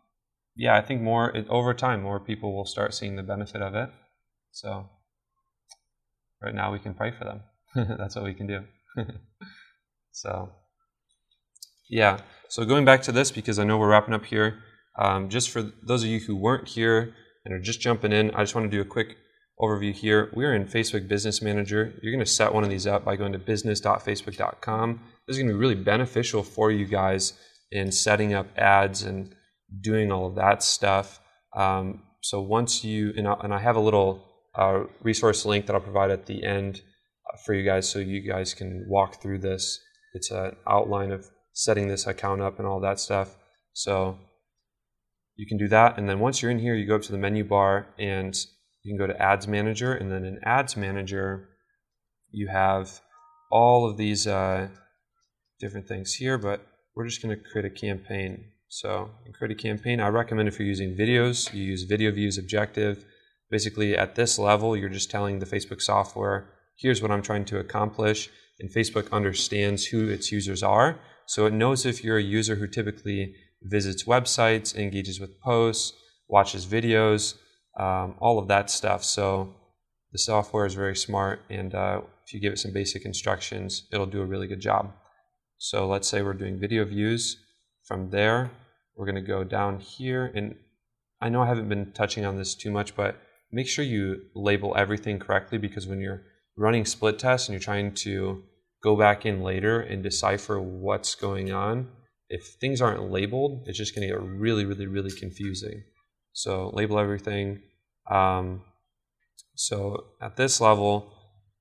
yeah, I think more it, over time, more people will start seeing the benefit of it. So right now we can pray for them. That's what we can do. So yeah. So going back to this, because I know we're wrapping up here, um, just for those of you who weren't here and are just jumping in, I just want to do a quick overview here. We're in Facebook Business Manager. You're going to set one of these up by going to business dot facebook dot com. This is going to be really beneficial for you guys in setting up ads and doing all of that stuff. Um, so once you, and I, and I have a little uh, resource link that I'll provide at the end uh, for you guys so you guys can walk through this. It's an outline of setting this account up and all that stuff. So you can do that. And then once you're in here, you go up to the menu bar and you can go to Ads Manager. And then in Ads Manager, you have all of these uh, different things here, but we're just going to create a campaign. So in create a campaign, I recommend if you're using videos, you use Video Views Objective. Basically at this level, you're just telling the Facebook software, here's what I'm trying to accomplish. And Facebook understands who its users are. So it knows if you're a user who typically visits websites, engages with posts, watches videos, um, all of that stuff. So the software is very smart, and uh, if you give it some basic instructions, it'll do a really good job. So let's say we're doing video views. From there, we're going to go down here, and I know I haven't been touching on this too much, but make sure you label everything correctly, because when you're running split tests and you're trying to go back in later and decipher what's going on, if things aren't labeled, it's just going to get really, really, really confusing. So label everything. Um, so at this level,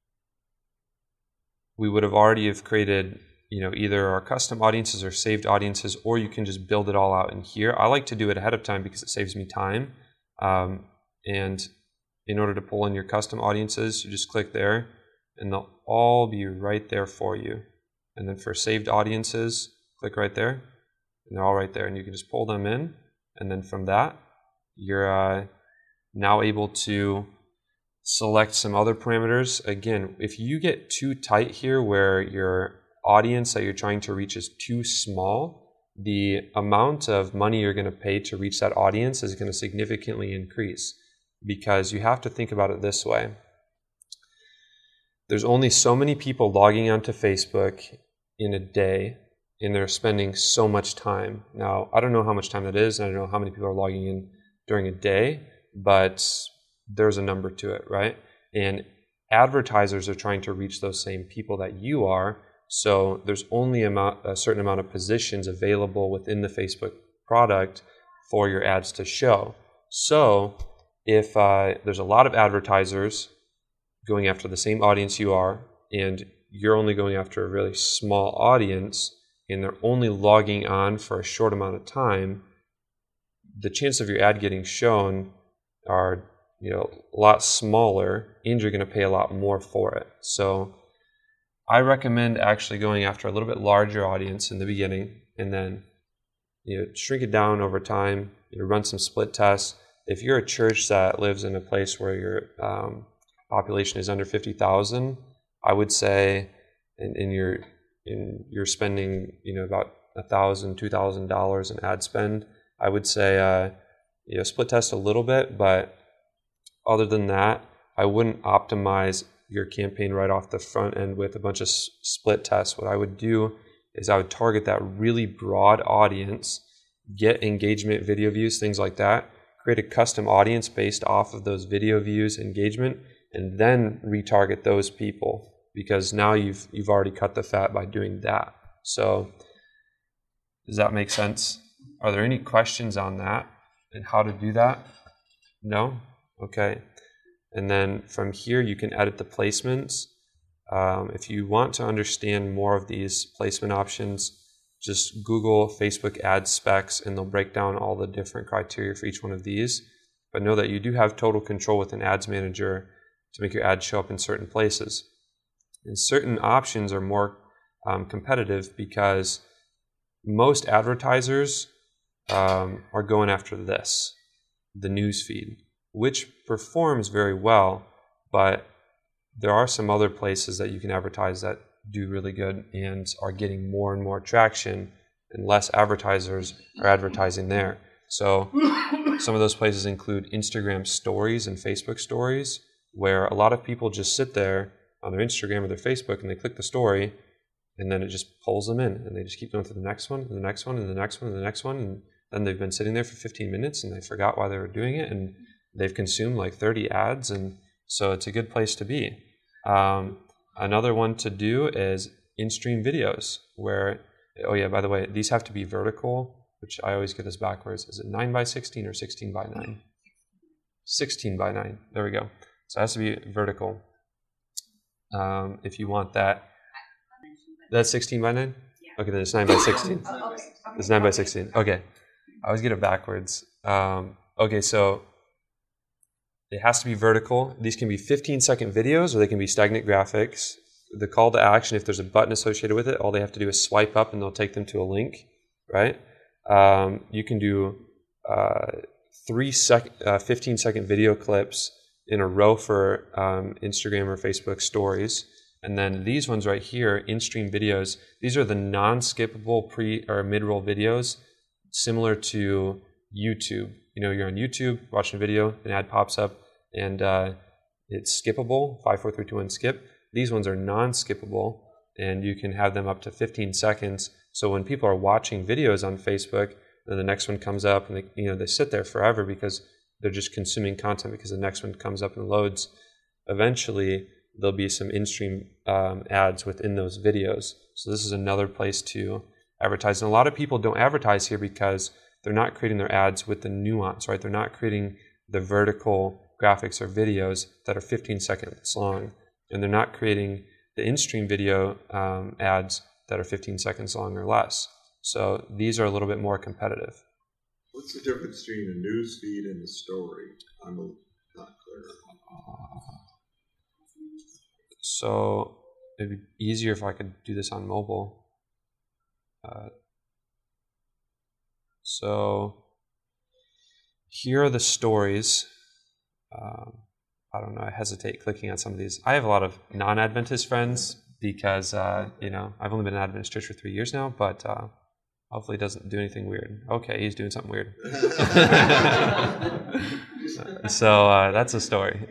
we would have already have created, you know, either our custom audiences or saved audiences, or you can just build it all out in here. I like to do it ahead of time because it saves me time. Um, and in order to pull in your custom audiences, you just click there, and they'll all be right there for you. And then for saved audiences, click right there, and they're all right there, and you can just pull them in. And then from that, you're uh, now able to select some other parameters. Again, if you get too tight here where your audience that you're trying to reach is too small, the amount of money you're going to pay to reach that audience is going to significantly increase, because you have to think about it this way. There's only so many people logging onto Facebook in a day, and they're spending so much time. Now, I don't know how much time that is, and I don't know how many people are logging in during a day, but there's a number to it, right? And advertisers are trying to reach those same people that you are, so there's only amount, a certain amount of positions available within the Facebook product for your ads to show. So if uh, there's a lot of advertisers going after the same audience you are, and you're only going after a really small audience, and they're only logging on for a short amount of time, the chance of your ad getting shown are, you know, a lot smaller, and you're going to pay a lot more for it. So I recommend actually going after a little bit larger audience in the beginning, and then, you know, shrink it down over time. You know, run some split tests. If you're a church that lives in a place where your um, population is under fifty thousand, I would say, and, and you're in you're spending, you know, about a thousand, two thousand dollars in ad spend, I would say, uh, you know, split test a little bit, but other than that, I wouldn't optimize your campaign right off the front end with a bunch of s- split tests. What I would do is I would target that really broad audience, get engagement, video views, things like that, create a custom audience based off of those video views, engagement, and then retarget those people, because now you've you've already cut the fat by doing that. So does that make sense? Are there any questions on that and how to do that? No? Okay. And then from here, you can edit the placements. Um, if you want to understand more of these placement options, just Google Facebook ad specs, and they'll break down all the different criteria for each one of these. But know that you do have total control with an ads manager to make your ads show up in certain places. And certain options are more um, competitive, because most advertisers um, are going after this, the news feed, which performs very well, but there are some other places that you can advertise that do really good and are getting more and more traction, and less advertisers are advertising there. So some of those places include Instagram stories and Facebook stories, where a lot of people just sit there on their Instagram or their Facebook and they click the story, and then it just pulls them in, and they just keep going to the next one, and the next one, and the next one, and the next one, and then they've been sitting there for fifteen minutes, and they forgot why they were doing it, and they've consumed like thirty ads, and so it's a good place to be. Um, another one to do is in-stream videos, where, oh yeah, by the way, these have to be vertical, which I always get this backwards. Is it nine by sixteen or sixteen by nine? sixteen by nine, there we go. So it has to be vertical. Um, if you want that. That's sixteen by nine? Okay, then it's nine by sixteen. It's nine by sixteen. Okay. I always get it backwards. Um, okay, so it has to be vertical. These can be fifteen second videos, or they can be stagnant graphics. The call to action, if there's a button associated with it, all they have to do is swipe up and they'll take them to a link, right? Um, you can do uh, three sec- uh, fifteen second video clips in a row for um, Instagram or Facebook stories. And then these ones right here, in-stream videos, these are the non-skippable pre or mid-roll videos, similar to YouTube. You know, you're on YouTube watching a video, an ad pops up, and uh, it's skippable, five, four, three, two, one, skip. These ones are non-skippable, and you can have them up to fifteen seconds. So when people are watching videos on Facebook, then the next one comes up, and they, you know, they sit there forever because they're just consuming content because the next one comes up and loads. Eventually, there'll be some in-stream um, ads within those videos. So this is another place to advertise. And a lot of people don't advertise here because they're not creating their ads with the nuance, right? They're not creating the vertical graphics or videos that are fifteen seconds long. And they're not creating the in-stream video um, ads that are fifteen seconds long or less. So these are a little bit more competitive. What's the difference between a news feed and a story? I'm not clear. So it'd be easier if I could do this on mobile. Uh, so here are the stories. Um, I don't know, I hesitate clicking on some of these. I have a lot of non-Adventist friends because, uh, you know, I've only been in Adventist church for three years now, but uh, hopefully it doesn't do anything weird. Okay, he's doing something weird. So uh, that's a story.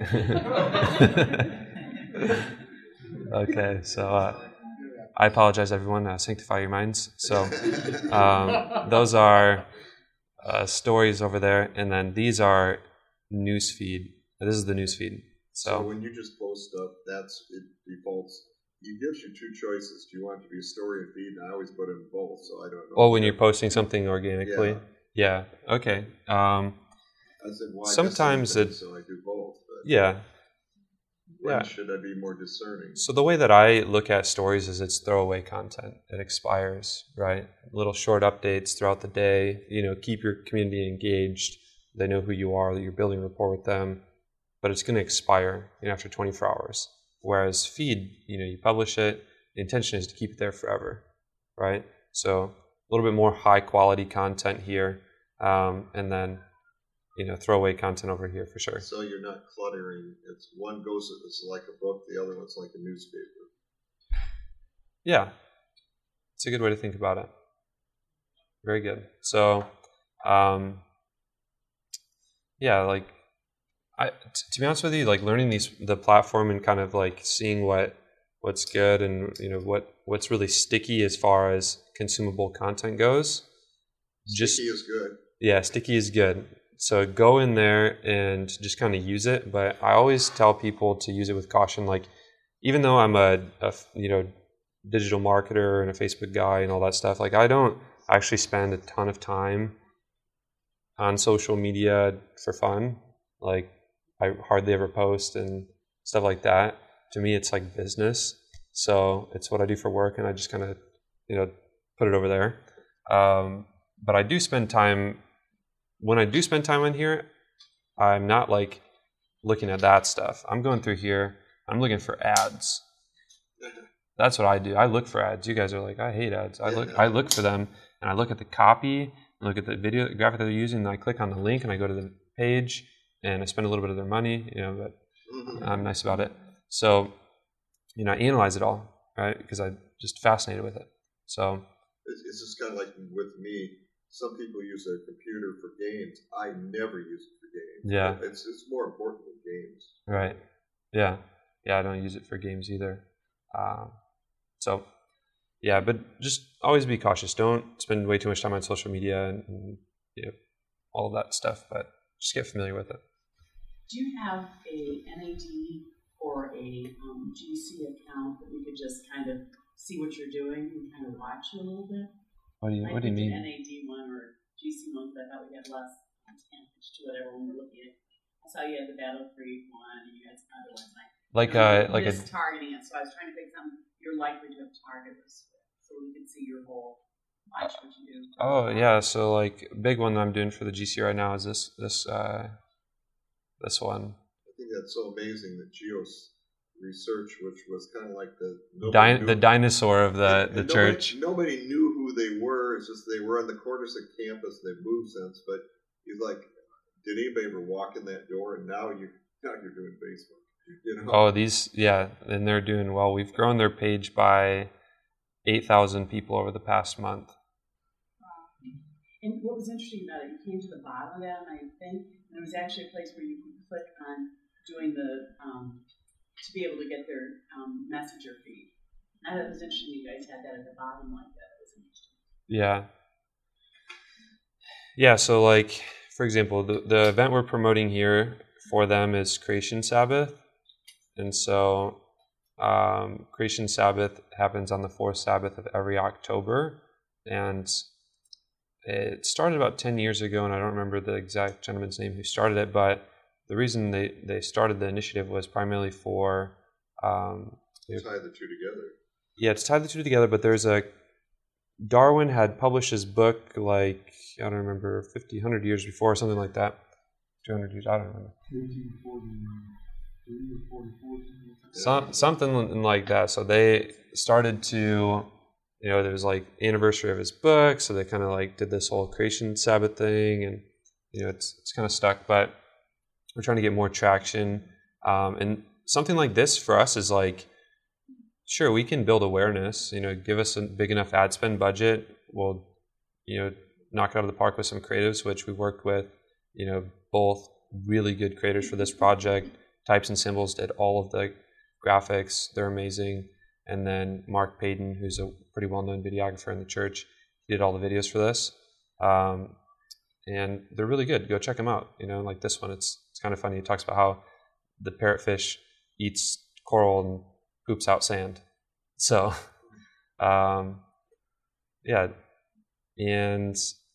Okay, so uh, I apologize, everyone. Uh, sanctify your minds. So um, those are uh, stories over there, and then these are newsfeed. This is the newsfeed. So, so when you just post stuff, that's it defaults. It gives you two choices. Do you want it to be a story and feed? And I always put in both, so I don't know. Well, when you're posting something organically, yeah. yeah. Okay. Um, I said, well, I sometimes it. So I do both. But yeah. When yeah. should I be more discerning? So the way that I look at stories is it's throwaway content. It expires, right? Little short updates throughout the day. You know, keep your community engaged. They know who you are. That you're building rapport with them. But it's going to expire, you know, after twenty-four hours. Whereas feed, you know, you publish it. The intention is to keep it there forever, right? So a little bit more high quality content here, um, and then, you know, throwaway content over here for sure. So you're not cluttering. It's one goes, it's like a book. The other one's like a newspaper. Yeah, it's a good way to think about it. Very good. So, um, yeah, like. I, to be honest with you, like learning these the platform and kind of like seeing what what's good and you know what what's really sticky as far as consumable content goes. Just, sticky is good. Yeah, sticky is good. So go in there and just kind of use it. But I always tell people to use it with caution. Like even though I'm a, a you know digital marketer and a Facebook guy and all that stuff, like I don't actually spend a ton of time on social media for fun. Like I hardly ever post and stuff like that. To me, it's like business. So it's what I do for work, and I just kind of, you know, put it over there. Um, but I do spend time, when I do spend time on here, I'm not like looking at that stuff. I'm going through here, I'm looking for ads. That's what I do. I look for ads. You guys are like, I hate ads. I look, I look for them, and I look at the copy, and look at the video, the graphic that they're using, and I click on the link, and I go to the page, and I spend a little bit of their money, you know, but I'm nice about it. So, you know, I analyze it all, right? Because I'm just fascinated with it. So it's, it's just kind of like with me. some people use their computer for games. I never use it for games. Yeah. It's it's more important than games. Right. Yeah. Yeah, I don't use it for games either. Um, so, yeah, but just always be cautious. Don't spend way too much time on social media and, and you know, all of that stuff, but just get familiar with it. Do you have a N A D or a um, G C account that we could just kind of see what you're doing and kind of watch you a little bit? What do you I What do you mean? An N A D one or G C one, but I thought we had less damage to whatever when we're looking at. I saw you had the Battle Creek one, and you had some other ones. Like Like you know, uh, like a targeting it. So I was trying to pick something you're likely to have targeted us with, so we could see your whole watch what you do. oh yeah, so like big one that I'm doing for the G C right now is this this uh, this one. I think that's so amazing that Geos Research, which was kind of like the Di- the dinosaur of the and, the and church. Nobody, nobody knew who they were. It's just they were on the corners of campus. They've moved since, but he's like, did anybody ever walk in that door? And now you now you're doing Facebook. You know? Oh, these yeah, and they're doing well. We've grown their page by eight thousand people over the past month. And what was interesting about it, you came to the bottom of that, I think, and there was actually a place where you could click on doing the, um, to be able to get their um, messenger feed. I thought it was interesting you guys had that at the bottom like that. It was interesting. Yeah. Yeah, so like, for example, the, the event we're promoting here for them is Creation Sabbath. And so um, Creation Sabbath happens on the fourth Sabbath of every October. And it started about ten years ago, and I don't remember the exact gentleman's name who started it, but the reason they, they started the initiative was primarily for... Um, tie the two together. Yeah, to tie the two together, but there's a... Darwin had published his book, like, I don't remember, fifty, one hundred years before, or something like that. two hundred years, I don't remember. eighteen forty-three or forty-four. Some, something like that. So they started to... You know, there was like anniversary of his book, so they kind of like did this whole Creation Sabbath thing, and you know, it's it's kind of stuck. But we're trying to get more traction, um, and something like this for us is like, sure, we can build awareness. You know, give us a big enough ad spend budget, we'll you know knock it out of the park with some creatives, which we worked with. You know, both really good creators for this project. Types and Symbols did all of the graphics; they're amazing. And then Mark Payton, who's a pretty well-known videographer in the church, he did all the videos for this. Um, and they're really good. Go check them out. You know, like this one, it's it's kind of funny. He talks about how the parrotfish eats coral and poops out sand. So, um, yeah. And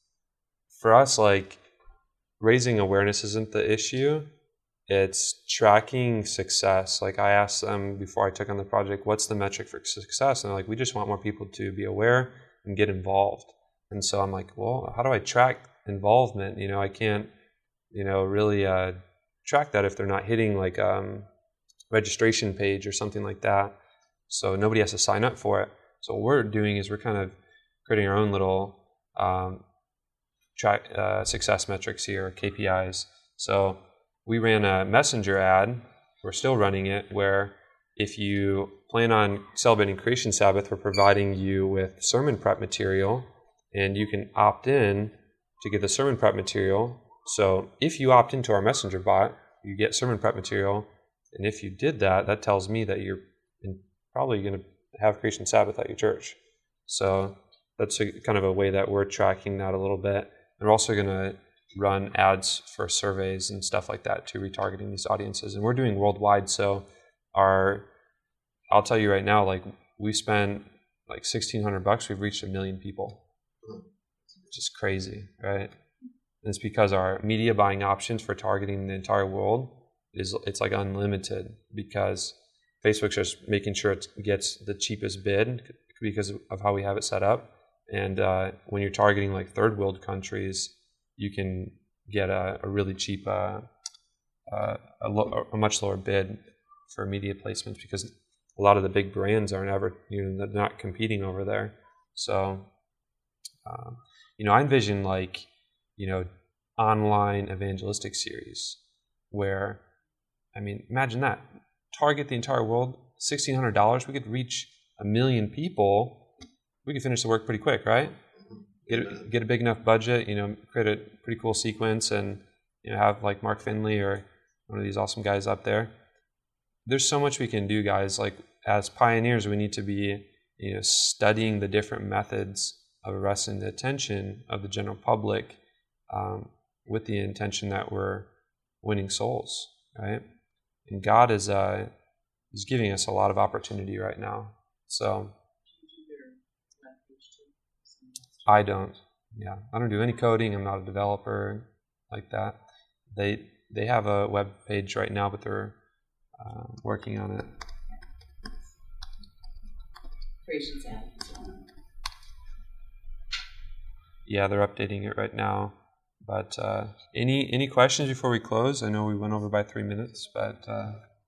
for us, like, raising awareness isn't the issue. It's tracking success. Like I asked them before I took on the project, what's the metric for success? And they're like, we just want more people to be aware and get involved. And so I'm like, well, how do I track involvement? You know, I can't, you know, really uh, track that if they're not hitting like um registration page or something like that. So nobody has to sign up for it. So what we're doing is we're kind of creating our own little um, track uh, success metrics here, K P Is. So we ran a messenger ad, we're still running it, where if you plan on celebrating Creation Sabbath, we're providing you with sermon prep material, and you can opt in to get the sermon prep material. So if you opt into our messenger bot, you get sermon prep material, and if you did that, that tells me that you're probably going to have Creation Sabbath at your church. So that's a, kind of a way that we're tracking that a little bit. And we're also going to run ads for surveys and stuff like that to retargeting these audiences. And we're doing worldwide, so our, I'll tell you right now, like we spent like sixteen hundred bucks, we've reached a million people. It's just crazy, right? And it's because our media buying options for targeting the entire world is, it's like unlimited, because Facebook's just making sure it gets the cheapest bid because of how we have it set up. And uh, when you're targeting like third world countries, you can get a, a really cheap, uh, uh, a, lo- a much lower bid for media placements, because a lot of the big brands aren't ever, you know, they're not competing over there. So, um, you know, I envision like, you know, online evangelistic series where, I mean, imagine that. Target the entire world, sixteen hundred dollars, we could reach a million people. We could finish the work pretty quick, right? get a, get a big enough budget, you know, create a pretty cool sequence, and you know, have like Mark Finley or one of these awesome guys up there. There's so much we can do, guys. Like as pioneers, we need to be, you know, studying the different methods of arresting the attention of the general public, um, with the intention that we're winning souls, right? And God is uh, is giving us a lot of opportunity right now. So I don't, yeah, I don't do any coding. I'm not a developer like that. They they have a web page right now, but they're uh, working on it. Creation's out. Yeah, they're updating it right now. But uh, any any questions before we close? I know we went over by three minutes, but uh,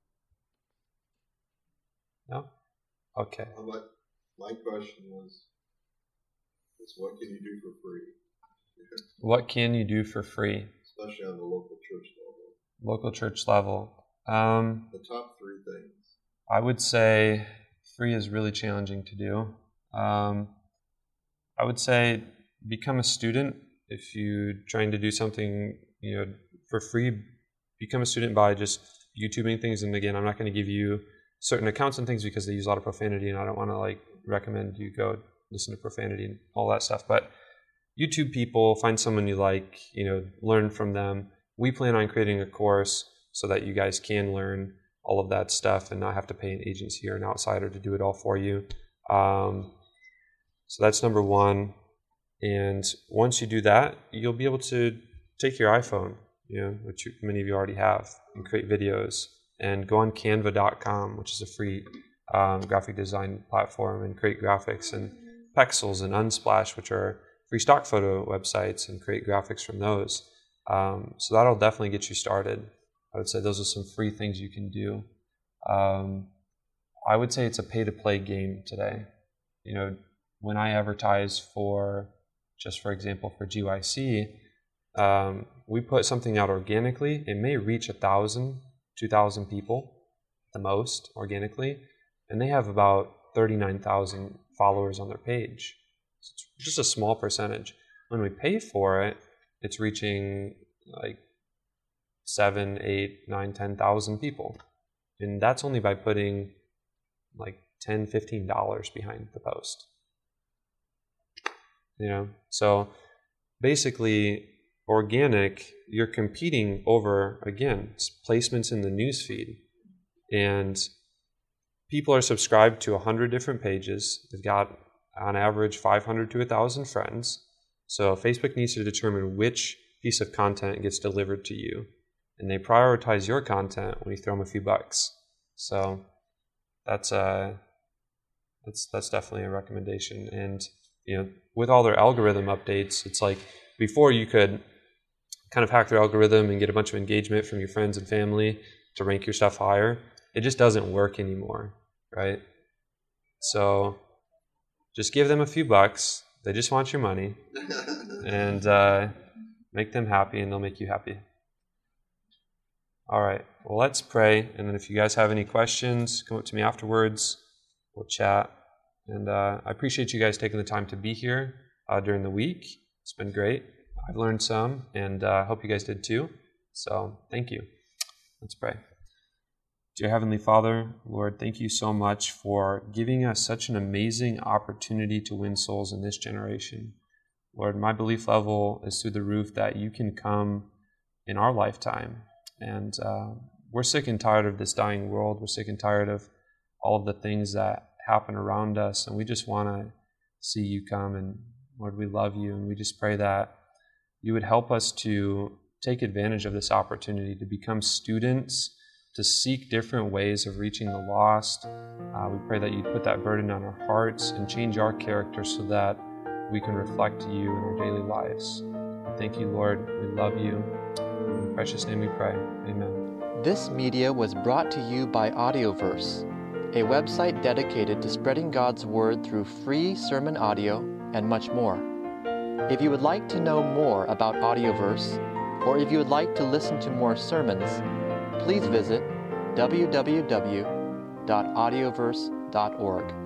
no. Okay. Uh, but my question was, is what can you do for free? What can you do for free? Especially on the local church level. Local church level. Um, the top three things. I would say free is really challenging to do. Um, I would say become a student. If you're trying to do something, you know, for free, become a student by just YouTubing things. And again, I'm not going to give you certain accounts and things because they use a lot of profanity, and I don't want to like recommend you go listen to profanity and all that stuff. But YouTube people, find someone you like, you know, learn from them. We plan on creating a course so that you guys can learn all of that stuff and not have to pay an agency or an outsider to do it all for you. Um, so that's number one. And once you do that, you'll be able to take your iPhone, you know, which you, many of you already have, and create videos, and go on canva dot com, which is a free um, graphic design platform, and create graphics, and Pexels and Unsplash, which are free stock photo websites, and create graphics from those. Um, so that'll definitely get you started. I would say those are some free things you can do. Um, I would say it's a pay-to-play game today. You know, when I advertise for, just for example, for G Y C, um, we put something out organically. It may reach a thousand, two thousand people, the most, organically, and they have about thirty-nine thousand followers on their page. So it's just a small percentage. When we pay for it, it's reaching like seven, eight, nine, ten thousand people, and that's only by putting like ten, fifteen dollars behind the post. You know, so basically, organic, you're competing over, again, placements in the newsfeed. And people are subscribed to one hundred different pages. They've got, on average, five hundred to one thousand friends. So Facebook needs to determine which piece of content gets delivered to you. And they prioritize your content when you throw them a few bucks. So that's, uh, that's, that's definitely a recommendation. And you know, with all their algorithm updates, it's like before you could kind of hack their algorithm and get a bunch of engagement from your friends and family to rank your stuff higher. It just doesn't work anymore, right? So just give them a few bucks. They just want your money, and uh, make them happy, and they'll make you happy. All right, well, let's pray. And then if you guys have any questions, come up to me afterwards. We'll chat. And uh, I appreciate you guys taking the time to be here uh, during the week. It's been great. I've learned some, and I uh, hope you guys did too. So thank you. Let's pray. Dear Heavenly Father, Lord, thank you so much for giving us such an amazing opportunity to win souls in this generation. Lord, my belief level is through the roof that you can come in our lifetime. And uh, we're sick and tired of this dying world. We're sick and tired of all of the things that happen around us, and we just want to see you come. And Lord, we love you, and we just pray that you would help us to take advantage of this opportunity to become students, to seek different ways of reaching the lost. Uh, we pray that you put that burden on our hearts and change our character so that we can reflect you in our daily lives. Thank you, Lord. We love you. In your precious name we pray. Amen. This media was brought to you by Audioverse, a website dedicated to spreading God's Word through free sermon audio and much more. If you would like to know more about Audioverse, or if you would like to listen to more sermons, please visit w w w dot audioverse dot org.